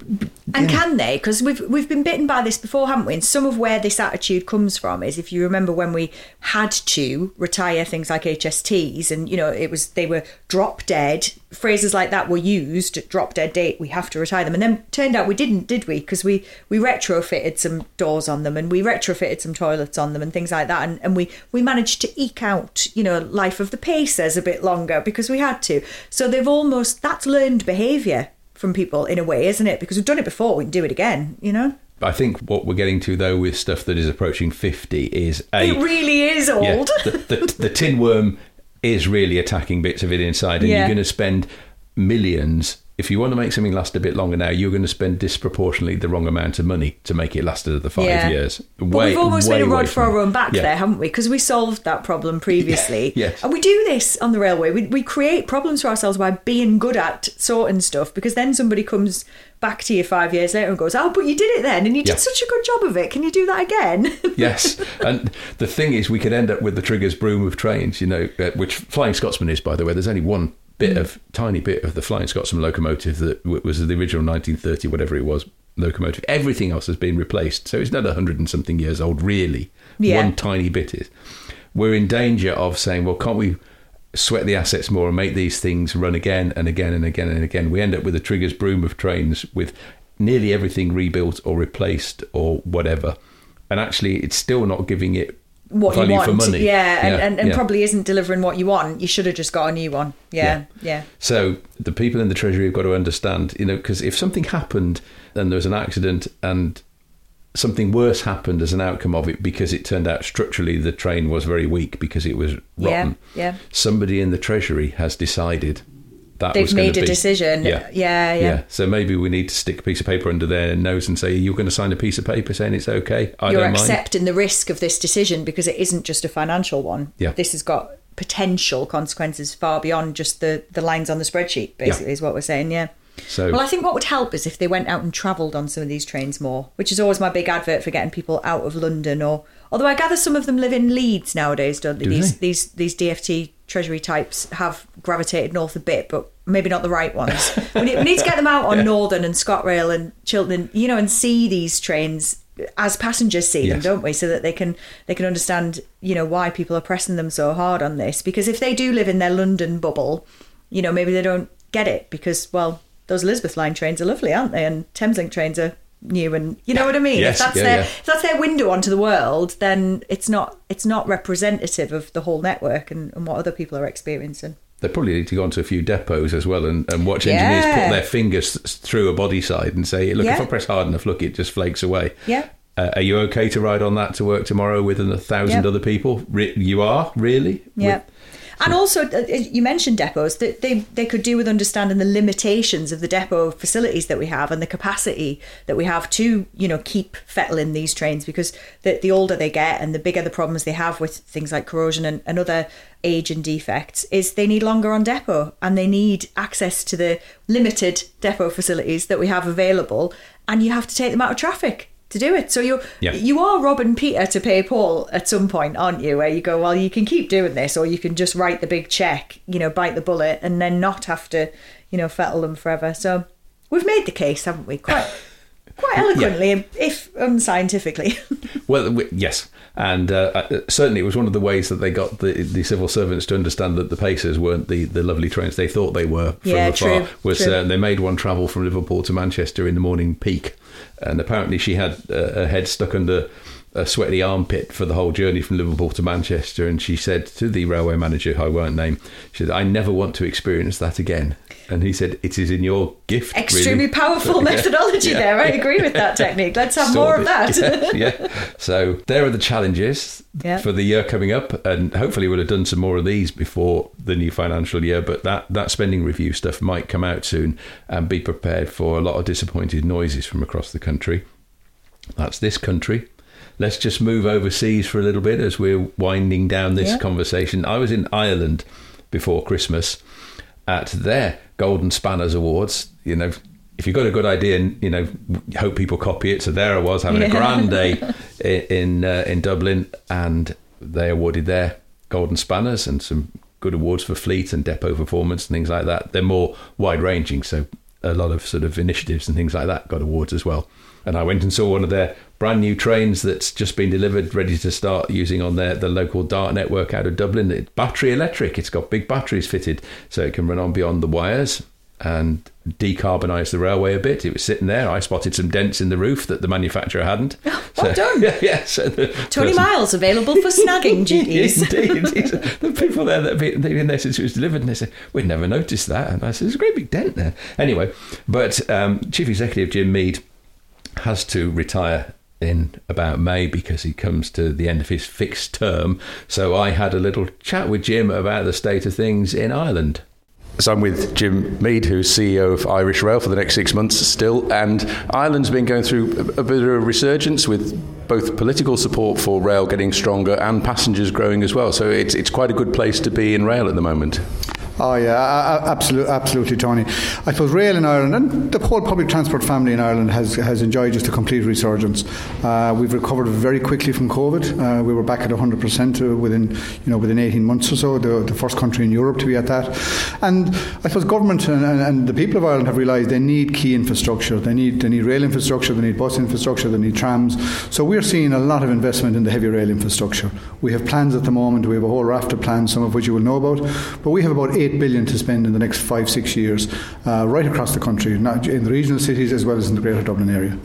And yeah. can they? Because we've we've been bitten by this before, haven't we? And some of where this attitude comes from is, if you remember when we had to retire things like H S Ts, and you know it was they were drop dead. Phrases like that were used. Drop dead date. We have to retire them, and then turned out we didn't, did we? Because we we retrofitted some doors on them, and we retrofitted some toilets on them, and things like that, and and we we managed to eke out, you know, life of the Pacers a bit longer because we had to. So they've almost that's learned behaviour from people in a way, isn't it? Because we've done it before, we can do it again, you know? I think what we're getting to, though, with stuff that is approaching fifty is... A, it really is old. Yeah, the, the, the tin worm is really attacking bits of it inside, and yeah. you're going to spend millions... If you want to make something last a bit longer now, you're going to spend disproportionately the wrong amount of money to make it last another five yeah. years. But way, we've almost way, made a rod way for our own back yeah. there, haven't we? Because we solved that problem previously. Yeah. Yes. And we do this on the railway. We, we create problems for ourselves by being good at sorting stuff, because then somebody comes back to you five years later and goes, oh, but you did it then, and you did yeah. such a good job of it. Can you do that again? Yes. And the thing is, we could end up with the Triggers broom of trains, you know, uh, which Flying Scotsman is, by the way. There's only one bit of tiny bit of the Flying Scotsman locomotive that was the original nineteen thirty whatever it was locomotive. Everything else has been replaced, so it's not a hundred and something years old really. Yeah. One tiny bit is. We're in danger of saying, well, can't we sweat the assets more and make these things run again and again and again and again? We end up with a Triggers broom of trains with nearly everything rebuilt or replaced or whatever, and actually it's still not giving it what value you want, for money. yeah, and, yeah, and, and yeah. probably isn't delivering what you want. You should have just got a new one. Yeah, yeah. yeah. So the people in the Treasury have got to understand, you know, because if something happened and there was an accident and something worse happened as an outcome of it because it turned out structurally the train was very weak because it was rotten, yeah, yeah. somebody in the Treasury has decided that they've was made a be, decision. Yeah. Yeah, yeah, yeah. So maybe we need to stick a piece of paper under their nose and say, you're going to sign a piece of paper saying it's okay. I You're don't mind. You're accepting the risk of this decision because it isn't just a financial one. Yeah. This has got potential consequences far beyond just the, the lines on the spreadsheet, basically, yeah. is what we're saying, yeah. So, well, I think what would help is if they went out and travelled on some of these trains more, which is always my big advert for getting people out of London. Or although I gather some of them live in Leeds nowadays, don't they? Do these, they? these these D F T Treasury types have gravitated north a bit, but maybe not the right ones. we, need, we need to get them out on yeah. Northern and ScotRail and Chiltern, you know, and see these trains as passengers see yes. them, don't we? So that they can they can understand, you know, why people are pressing them so hard on this. Because if they do live in their London bubble, you know, maybe they don't get it because, well, those Elizabeth Line trains are lovely, aren't they? And Thameslink trains are new, and you know what I mean. Yes, if that's yeah, their yeah. if that's their window onto the world, then it's not it's not representative of the whole network and, and what other people are experiencing. They probably need to go onto a few depots as well and, and watch engineers yeah. put their fingers through a body side and say, look, yeah. if I press hard enough, look, it just flakes away. Yeah. Uh, are you okay to ride on that to work tomorrow with a thousand yep. other people? Re- you are? Really? Yeah. With- And also, you mentioned depots, that they, they could do with understanding the limitations of the depot facilities that we have and the capacity that we have to, you know, keep fettling these trains, because the, the older they get and the bigger the problems they have with things like corrosion and, and other age and defects, is they need longer on depot and they need access to the limited depot facilities that we have available, and you have to take them out of traffic to do it. So you yeah. you are robbing Peter to pay Paul at some point, aren't you? Where you go, well, you can keep doing this, or you can just write the big check, you know, bite the bullet, and then not have to, you know, fettle them forever. So we've made the case, haven't we? Quite, quite eloquently, yeah. if unscientifically. Well, we, yes. And uh, certainly it was one of the ways that they got the, the civil servants to understand that the Pacers weren't the, the lovely trains they thought they were from yeah, afar. True, was true. Uh, they made one travel from Liverpool to Manchester in the morning peak. And apparently she had uh, her head stuck under a sweaty armpit for the whole journey from Liverpool to Manchester. And she said to the railway manager, who I won't name, she said, I never want to experience that again. And he said, it is in your gift. Extremely really. powerful methodology yeah. there. I agree with that technique. Let's have sort more of, of that. Yeah, yeah. So there are the challenges yeah. for the year coming up. And hopefully we'll have done some more of these before the new financial year. But that, that spending review stuff might come out soon, and be prepared for a lot of disappointed noises from across the country. That's this country. Let's just move overseas for a little bit as we're winding down this yeah. conversation. I was in Ireland before Christmas at their Golden Spanners Awards. You know, if you've got a good idea, and you know, hope people copy it. So there I was having yeah. a grand day in in, uh, in Dublin, and they awarded their Golden Spanners and some good awards for fleet and depot performance and things like that. They're more wide ranging, so a lot of sort of initiatives and things like that got awards as well. And I went and saw one of their brand new trains that's just been delivered, ready to start using on their the local DART network out of Dublin. It's battery electric. It's got big batteries fitted, so it can run on beyond the wires and decarbonise the railway a bit. It was sitting there. I spotted some dents in the roof that the manufacturer hadn't. Well so, done. Yeah, yeah, so the twenty person, miles available for snagging duties. Indeed. The people there that have been, they've been there since it was delivered, and they said, we'd never noticed that. And I said, there's a great big dent there. Anyway, but um, Chief Executive Jim Mead has to retire in about May because he comes to the end of his fixed term. So I had a little chat with Jim about the state of things in Ireland. So I'm with Jim Mead, who's C E O of Irish Rail for the next six months still, and Ireland's been going through a, a bit of a resurgence with both political support for rail getting stronger and passengers growing as well. So it's it's quite a good place to be in rail at the moment. Oh yeah, absolutely, absolutely, Tony. I suppose rail in Ireland and the whole public transport family in Ireland has has enjoyed just a complete resurgence. Uh, we've recovered very quickly from COVID. Uh, we were back at one hundred percent within, you know, within eighteen months or so. The, the first country in Europe to be at that. And I suppose government and, and, and the people of Ireland have realised they need key infrastructure. They need they need rail infrastructure. They need bus infrastructure. They need trams. So we're seeing a lot of investment in the heavy rail infrastructure. We have plans at the moment. We have a whole raft of plans, some of which you will know about. But we have about eight billion to spend in the next five, six years, uh, right across the country, not in the regional cities as well as in the Greater Dublin area.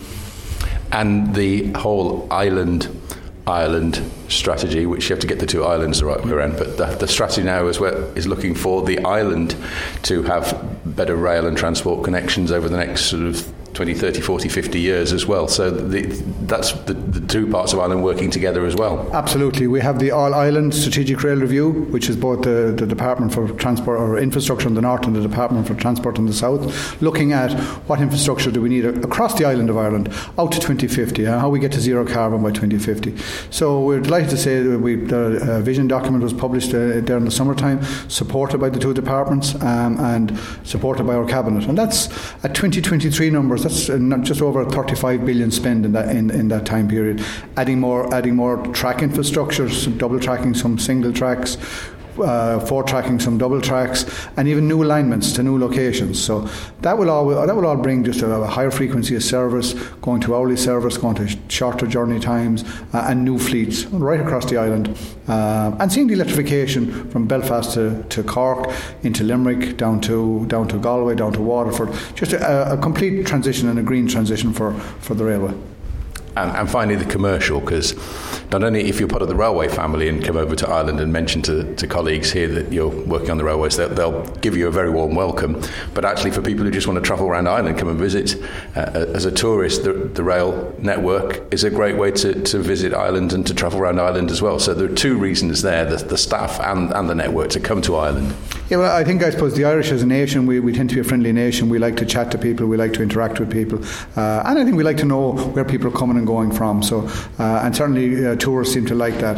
And the whole island Ireland strategy, which you have to get the two islands the right way around, but the, the strategy now is where is looking for the island to have better rail and transport connections over the next sort of twenty, thirty, forty, fifty years as well. So the, that's the, the two parts of Ireland working together as well. Absolutely. We have the All-Ireland Strategic Rail Review, which is both the, the Department for Transport or Infrastructure in the north and the Department for Transport in the south, looking at what infrastructure do we need across the island of Ireland out to twenty fifty, and how we get to zero carbon by twenty fifty. So we're delighted to say that we, the uh, vision document was published uh, there in the summertime, supported by the two departments um, and supported by our cabinet. And that's at twenty twenty-three numbers. That's not just over thirty-five billion spend in that in, in that time period. Adding more, adding more track infrastructure, some double tracking, some single tracks, uh, four tracking, some double tracks, and even new alignments to new locations. So that will all that will all bring just a, a higher frequency of service, going to hourly service, going to shorter journey times, uh, and new fleets right across the island. Uh, and seeing the electrification from Belfast to, to Cork, into Limerick, down to down to Galway, down to Waterford, just a, a complete transition and a green transition for, for the railway. And, and finally, the commercial, because not only if you're part of the railway family and come over to Ireland and mention to, to colleagues here that you're working on the railways, they'll, they'll give you a very warm welcome. But actually, for people who just want to travel around Ireland, come and visit, uh, as a tourist, the, the rail network is a great way to, to visit Ireland and to travel around Ireland as well. So there are two reasons there, the, the staff and, and the network, to come to Ireland. Yeah, well, I think, I suppose, the Irish as a nation, we, we tend to be a friendly nation. We like to chat to people, we like to interact with people. Uh, and I think we like to know where people are coming and going from. So, uh, and certainly uh, tourists seem to like that.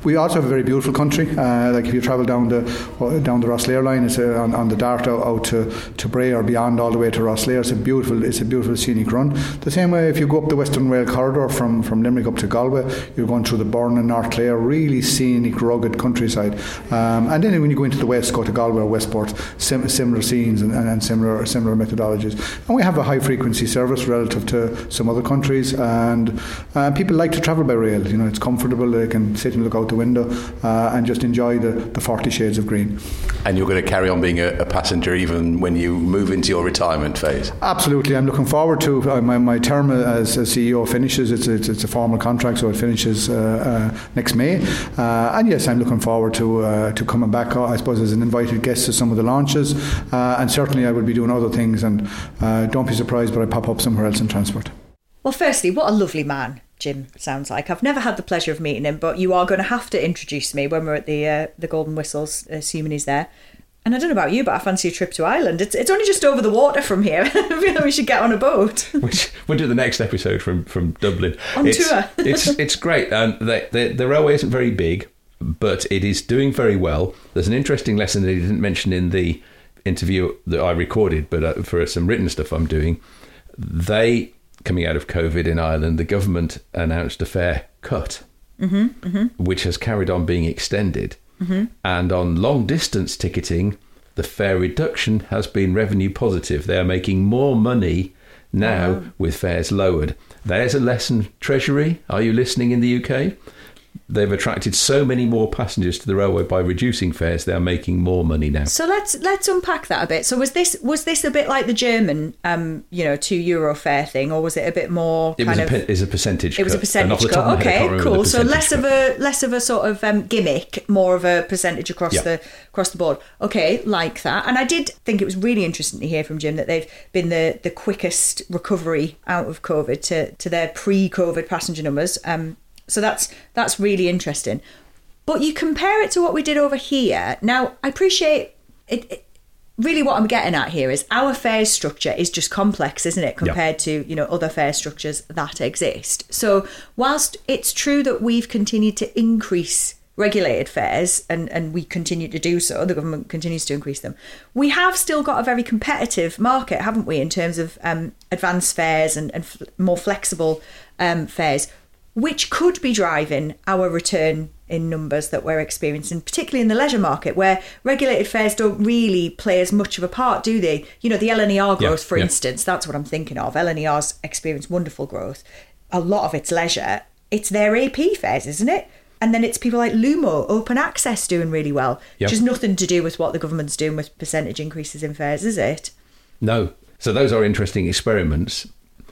We also have a very beautiful country. Uh, like if you travel down the down the Rosslare line, it's a, on, on the Dart out, out to, to Bray or beyond all the way to Rosslare. It's a beautiful it's a beautiful scenic run. The same way if you go up the Western Rail corridor from, from Limerick up to Galway, you're going through the Burren and North Clare, really scenic, rugged countryside. Um, and then when you go into the west, go to Galway or Westport, sim- similar scenes and, and, and similar similar methodologies. And we have a high frequency service relative to some other countries, and uh, people like to travel by rail. You know, it's comfortable. They can sit and look out the window uh, and just enjoy the, the forty shades of green. And you're going to carry on being a, a passenger even when you move into your retirement phase? Absolutely. I'm looking forward to uh, my, my term as, as C E O finishes. It's, it's, it's a formal contract, so it finishes uh, uh, next May. Uh, and yes, I'm looking forward to uh, to coming back, I suppose, as an invited guest to some of the launches. Uh, and certainly I will be doing other things. And uh, don't be surprised, but I pop up somewhere else in transport. Well, firstly, what a lovely man Jim sounds like. I've never had the pleasure of meeting him, but you are going to have to introduce me when we're at the uh, the Golden Whistles, assuming he's there. And I don't know about you, but I fancy a trip to Ireland. It's it's only just over the water from here. I feel like we should get on a boat. Which we'll do the next episode from, from Dublin. On it's, tour. it's it's great. Um, the, the, the railway isn't very big, but it is doing very well. There's an interesting lesson that he didn't mention in the interview that I recorded, but uh, for some written stuff I'm doing, they... coming out of COVID in Ireland, the government announced a fare cut, mm-hmm, mm-hmm. which has carried on being extended. Mm-hmm. And on long distance ticketing, the fare reduction has been revenue positive. They are making more money now wow. with fares lowered. There's a lesson, Treasury. Are you listening in the U K? They've attracted so many more passengers to the railway by reducing fares. They are making more money now. So let's let's unpack that a bit. So was this was this a bit like the German, um, you know, two euro fare thing, or was it a bit more? It kind was of, a, pe- is a percentage. It was a percentage cut. Okay, cool. So less cut. of a less of a sort of um, gimmick, more of a percentage across yeah. the across the board. Okay, like that. And I did think it was really interesting to hear from Jim that they've been the the quickest recovery out of COVID to to their pre-COVID passenger numbers. Um, So that's that's really interesting. But you compare it to what we did over here. Now, I appreciate it, it. Really what I'm getting at here is our fare structure is just complex, isn't it, compared yeah. to, you know, other fare structures that exist. So whilst it's true that we've continued to increase regulated fares, and, and we continue to do so, the government continues to increase them, we have still got a very competitive market, haven't we, in terms of um, advanced fares and, and f- more flexible um, fares, which could be driving our return in numbers that we're experiencing, particularly in the leisure market, where regulated fares don't really play as much of a part, do they? You know, the L N E R growth, yeah, for yeah. instance, that's what I'm thinking of. L N E R's experienced wonderful growth. A lot of it's leisure. It's their A P fares, isn't it? And then it's people like Lumo, Open Access doing really well, yep. which has nothing to do with what the government's doing with percentage increases in fares, is it? No. So those are interesting experiments.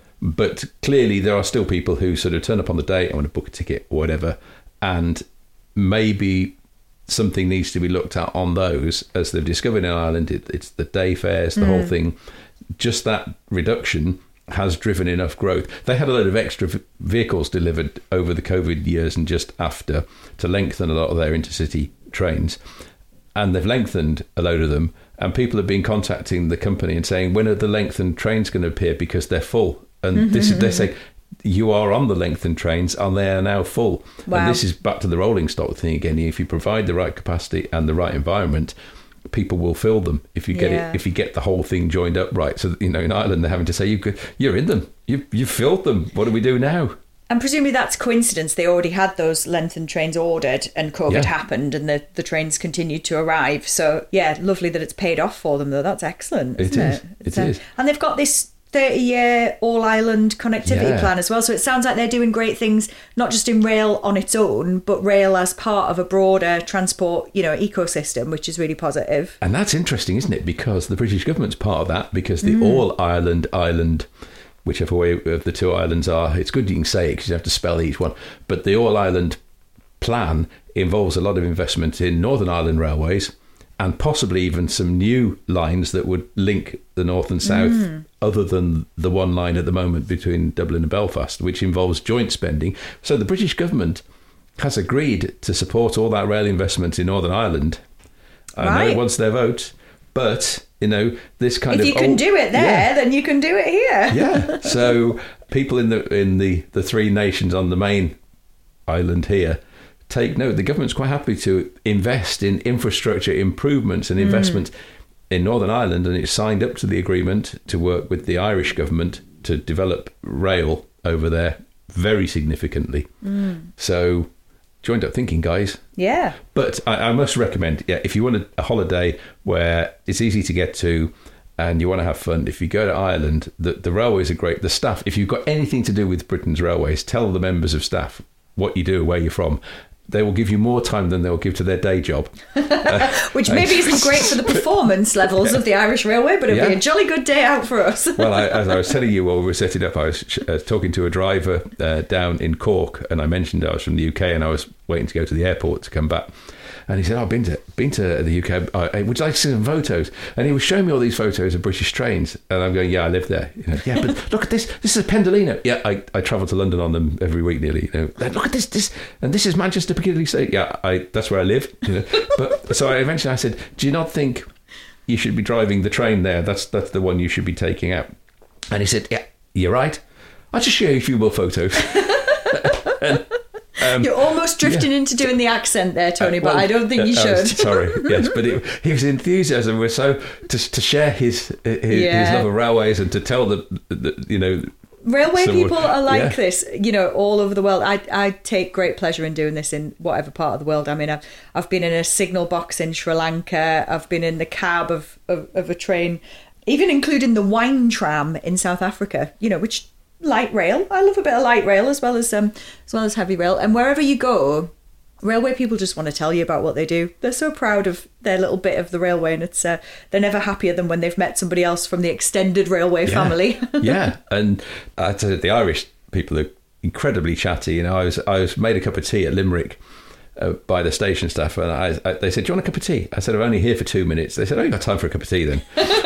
But clearly there are still people who sort of turn up on the day, I want to book a ticket or whatever, and maybe something needs to be looked at on those. As they've discovered in Ireland, it, it's the day fares, the mm. whole thing. Just that reduction has driven enough growth. They had a load of extra v- vehicles delivered over the COVID years and just after to lengthen a lot of their intercity trains. And they've lengthened a load of them. And people have been contacting the company and saying, when are the lengthened trains going to appear? Because they're full. And mm-hmm, this is, they say, you are on the lengthened trains and they are now full. Wow. And this is back to the rolling stock thing again. If you provide the right capacity and the right environment, people will fill them. If you get yeah. it, if you get the whole thing joined up right. So, you know, in Ireland, they're having to say, you could, you're in them. You, you've filled them. What do we do now? And presumably that's coincidence. They already had those lengthened trains ordered and COVID yeah. happened and the, the trains continued to arrive. So, yeah, lovely that it's paid off for them, though. That's excellent, isn't it? Is. It, it uh, is. And they've got this thirty-year all-island connectivity yeah. plan as well. So it sounds like they're doing great things, not just in rail on its own, but rail as part of a broader transport, you know, ecosystem, which is really positive. And that's interesting, isn't it? Because the British government's part of that, because the mm. all-island island, whichever way of the two islands are, it's good you can say it because you have to spell each one, but the all-island plan involves a lot of investment in Northern Ireland railways, and possibly even some new lines that would link the north and south, mm. other than the one line at the moment between Dublin and Belfast, which involves joint spending. So the British government has agreed to support all that rail investment in Northern Ireland. I right. know it wants their vote, but, you know, this kind if of... If you can old, do it there, yeah. then you can do it here. Yeah. So people in the in the, the three nations on the main island here take note. The government's quite happy to invest in infrastructure improvements and investment mm. in Northern Ireland, and it's signed up to the agreement to work with the Irish government to develop rail over there very significantly. Mm. So joined up thinking, guys. Yeah. But I, I must recommend, yeah, if you want a, a holiday where it's easy to get to and you want to have fun, if you go to Ireland, the, the railways are great. The staff, if you've got anything to do with Britain's railways, tell the members of staff what you do, where you're from. They will give you more time than they'll give to their day job. Uh, Which maybe isn't great for the performance levels yeah. of the Irish Railway, but it'll yeah. be a jolly good day out for us. Well, I, as I was telling you while we were setting up, I was uh, talking to a driver uh, down in Cork, and I mentioned I was from the U K and I was waiting to go to the airport to come back. And he said, oh, I've been to, been to the U K. Uh, would you like to see some photos? And he was showing me all these photos of British trains. And I'm going, yeah, I live there. You know, yeah, but look at this. This is a Pendolino. Yeah, I, I travel to London on them every week nearly. You know, look at this. This And this is Manchester Piccadilly Station. Yeah, I, that's where I live. You know. But so I eventually I said, do you not think you should be driving the train there? That's, that's the one you should be taking out. And he said, yeah, you're right. I'll just show you a few more photos. and, Um, You're almost drifting yeah. into doing the accent there, Tony, uh, well, but I don't think you uh, should. Was, sorry, yes, but it, his enthusiasm was so to to share his his, yeah. his love of railways and to tell the, the you know. Railway someone, people are like yeah. this, you know, all over the world. I I take great pleasure in doing this in whatever part of the world. I mean, I've, I've been in a signal box in Sri Lanka. I've been in the cab of, of, of a train, even including the wine tram in South Africa, you know, which... light rail. I love a bit of light rail as well as um as well as heavy rail. And wherever you go, railway people just want to tell you about what they do. They're so proud of their little bit of the railway, and it's uh, they're never happier than when they've met somebody else from the extended railway yeah. family. yeah, and uh, the Irish people are incredibly chatty. You know, I was I was made a cup of tea at Limerick uh, by the station staff, and I, I they said, "Do you want a cup of tea?" I said, "I'm only here for two minutes." They said, "Oh, you got time for a cup of tea then?"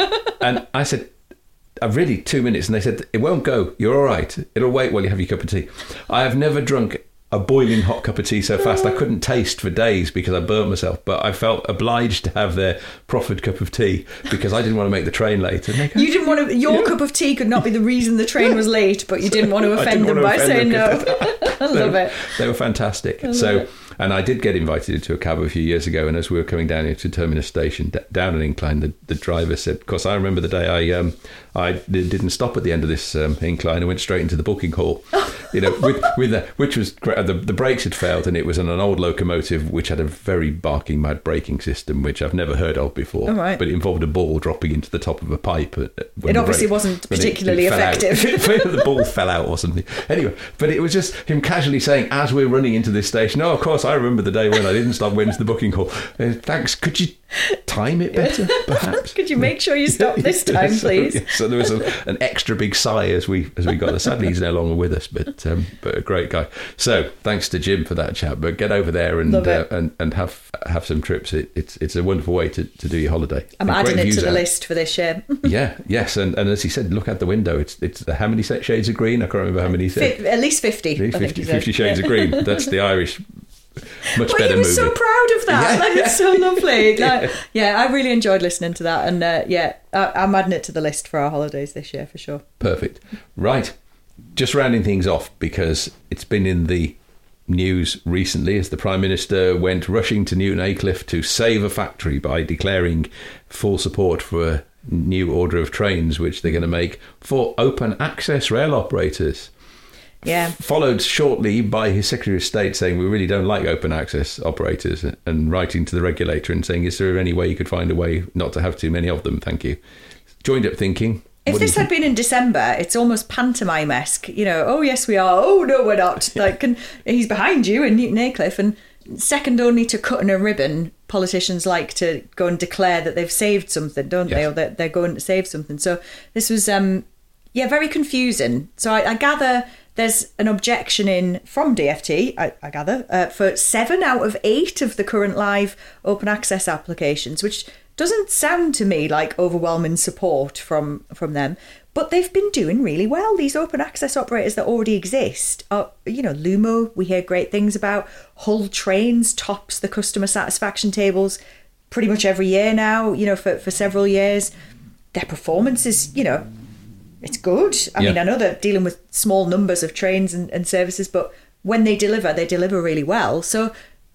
And I said, I've really two minutes, and they said, it won't go. You're all right. It'll wait while you have your cup of tea. I have never drunk a boiling hot cup of tea so fast. I couldn't taste for days because I burnt myself, but I felt obliged to have their proffered cup of tea because I didn't want to make the train late. And they go, you didn't want to, your yeah. cup of tea could not be the reason the train was late, but you didn't want to offend them by saying no. I love they, it. They were fantastic. So, it. And I did get invited into a cab a few years ago, and as we were coming down into Terminus Station, d- down an incline, the, the driver said, of course, I remember the day I um, I didn't stop at the end of this um, incline. I went straight into the booking hall, you know, with, with the, which was great. The, the brakes had failed, and it was on an old locomotive which had a very barking mad braking system, which I've never heard of before. Oh, right. But it involved a ball dropping into the top of a pipe. It obviously brake, wasn't particularly it, it effective. The ball fell out or something. Anyway, but it was just him casually saying, as we're running into this station, oh, of course, I remember the day when I didn't stop, went to the booking hall. Uh, thanks. Could you time it better, perhaps? Could you make sure you stop this time, so, please? Yeah, so there was a, an extra big sigh as we as we got there. Sadly, he's no longer with us, but um, but a great guy. So thanks to Jim for that chat. But get over there and uh, and and have have some trips. It, it's it's a wonderful way to, to do your holiday. I'm adding it to the out. list for this year. yeah, yes, and, and as he said, look out the window. It's it's how many shades of green? I can't remember how many he said. F- at least fifty. At least fifty, fifty shades of green. That's the Irish. Much well, better he was movie. So proud of that. Yeah, like, yeah. It's so lovely. Like, yeah. yeah, I really enjoyed listening to that, and uh, yeah, I, I'm adding it to the list for our holidays this year for sure. Perfect. Right, just rounding things off because it's been in the news recently as the Prime Minister went rushing to Newton Aycliffe to save a factory by declaring full support for a new order of trains which they're going to make for open access rail operators. Yeah. Followed shortly by his Secretary of State saying we really don't like open access operators, and writing to the regulator and saying, is there any way you could find a way not to have too many of them? Thank you. Joined up thinking. If this had been in December, it's almost pantomime-esque. You know, oh, yes, we are. Oh, no, we're not. Like, and he's behind you in Newton Aycliffe. And second only to cutting a ribbon, politicians like to go and declare that they've saved something, don't yes. they? Or that they're going to save something. So this was, um, yeah, very confusing. So I, I gather there's an objection in from D F T, I, I gather, uh, for seven out of eight of the current live open access applications, which doesn't sound to me like overwhelming support from, from them. But they've been doing really well. These open access operators that already exist are, you know, Lumo, we hear great things about. Hull Trains tops the customer satisfaction tables pretty much every year now, you know, for, for several years. Their performance is, you know, it's good. I yeah. mean, I know they're dealing with small numbers of trains and, and services, but when they deliver, they deliver really well. So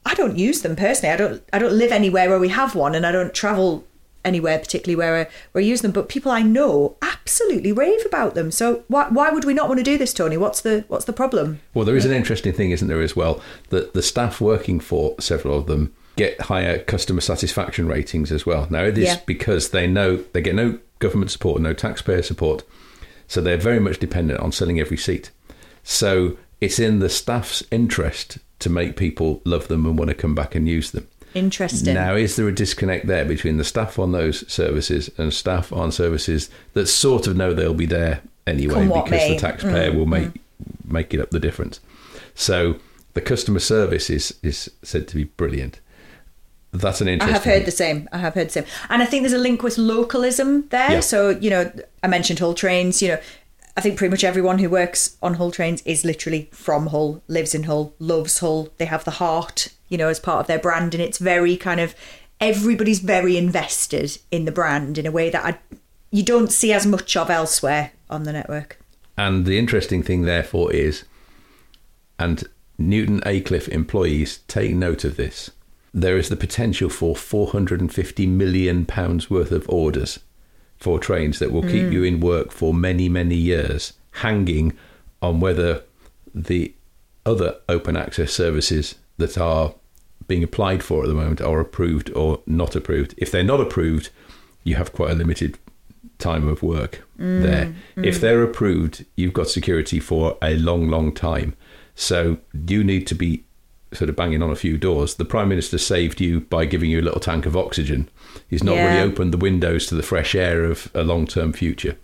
I don't use them personally. I don't I don't live anywhere where we have one, and I don't travel anywhere particularly where I, where I use them. But people I know absolutely rave about them. So why why would we not want to do this, Tony? What's the what's the problem? Well, there is an interesting thing, isn't there, as well, that the staff working for several of them get higher customer satisfaction ratings as well. Now, it is Yeah. because they know they get no government support, no taxpayer support. So they're very much dependent on selling every seat. So it's in the staff's interest to make people love them and want to come back and use them. Interesting. Now, is there a disconnect there between the staff on those services and staff on services that sort of know they'll be there anyway Come what because may. the taxpayer Mm, will make make it up the difference? So the customer service is, is said to be brilliant. That's an I interesting have heard the same. I have heard the same. And I think there's a link with localism there. Yeah. So, you know, I mentioned Hull Trains, you know, I think pretty much everyone who works on Hull Trains is literally from Hull, lives in Hull, loves Hull. They have the heart, you know, as part of their brand. And it's very kind of, everybody's very invested in the brand in a way that I, you don't see as much of elsewhere on the network. And the interesting thing, therefore, is, and Newton Aycliffe employees take note of this, there is the potential for four hundred fifty million pounds worth of orders for trains that will keep you in work for many, many years, hanging on whether the other open access services that are being applied for at the moment are approved or not approved. If they're not approved, you have quite a limited time of work mm, there. Mm. If they're approved, you've got security for a long, long time. So you need to be sort of banging on a few doors. The Prime Minister saved you by giving you a little tank of oxygen. He's not Yeah. really opened the windows to the fresh air of a long-term future.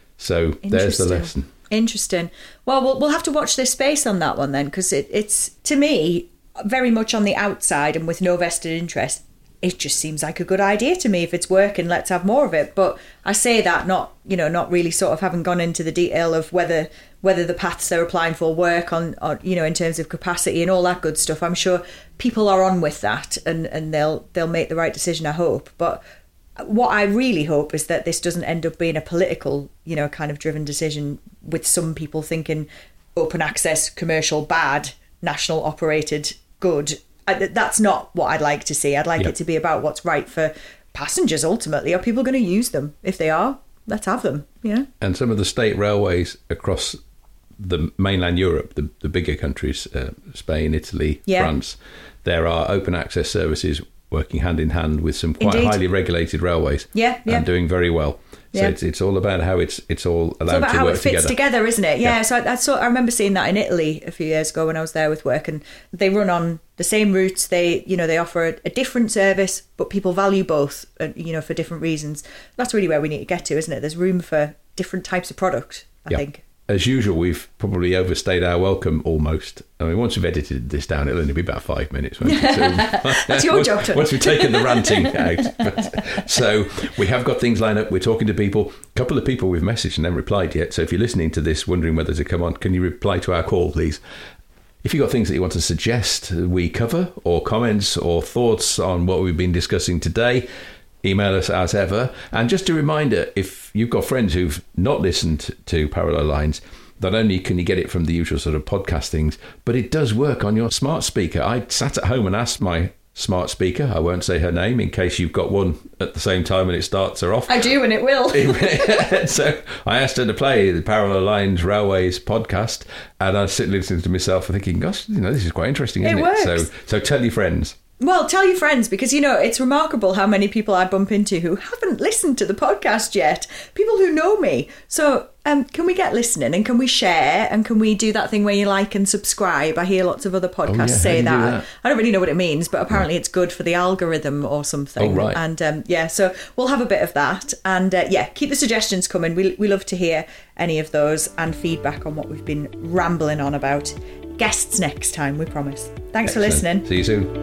So there's the lesson. Interesting. Well, well, we'll have to watch this space on that one then, because it, it's, to me, very much on the outside and with no vested interest. It just seems like a good idea to me. If it's working, let's have more of it. But I say that not, you know, not really sort of having gone into the detail of whether whether the paths they're applying for work on, on, you know, in terms of capacity and all that good stuff. I'm sure people are on with that, and, and they'll they'll make the right decision, I hope. But what I really hope is that this doesn't end up being a political, you know, kind of driven decision with some people thinking open access, commercial, bad, national operated, good. I, that's not what I'd like to see. I'd like yeah. it to be about what's right for passengers ultimately. Are people going to use them? If they are, let's have them, you know? And some of the state railways across the mainland Europe, the, the bigger countries, uh, Spain, Italy, Yeah. France, there are open access services working hand in hand with some quite Indeed. highly regulated railways. Yeah, yeah. And doing very well. So Yeah. it's, it's all about how it's it's all allowed It's all about to how work it fits together. together, isn't it? Yeah. Yeah. So I, I saw. I remember seeing that in Italy a few years ago when I was there with work, and they run on the same routes. They, you know, they offer a, a different service, but people value both, uh, you know, for different reasons. That's really where we need to get to, isn't it? There's room for different types of product, I Yeah. think. As usual, we've probably overstayed our welcome almost. I mean, once we've edited this down, it'll only be about five minutes. Won't it? So, That's your job, Tony. Once we've taken the ranting out. But, so we have got things lined up. We're talking to people. A couple of people we've messaged and haven't replied yet. So if you're listening to this, wondering whether to come on, can you reply to our call, please? If you've got things that you want to suggest we cover, or comments or thoughts on what we've been discussing today, email us as ever. And just a reminder, if you've got friends who've not listened to Parallel Lines, not only can you get it from the usual sort of podcast things, but it does work on your smart speaker. I sat at home and asked my smart speaker, I won't say her name in case you've got one at the same time and it starts her off. I do, and it will. So I asked her to play the Parallel Lines Railways podcast, and I was sitting listening to myself and thinking, gosh, you know, this is quite interesting, isn't It it? works. So, so tell your friends. Well, tell your friends, because, you know, it's remarkable how many people I bump into who haven't listened to the podcast yet. People who know me. So um, can we get listening, and can we share, and can we do that thing where you like and subscribe? I hear lots of other podcasts Oh, yeah. say How do you that. do that? I don't really know what it means, but apparently it's good for the algorithm or something. Oh, right. And um, yeah, so we'll have a bit of that. And uh, yeah, keep the suggestions coming. We, we love to hear any of those, and feedback on what we've been rambling on about. Guests next time, we promise. Thanks Excellent. for listening. See you soon.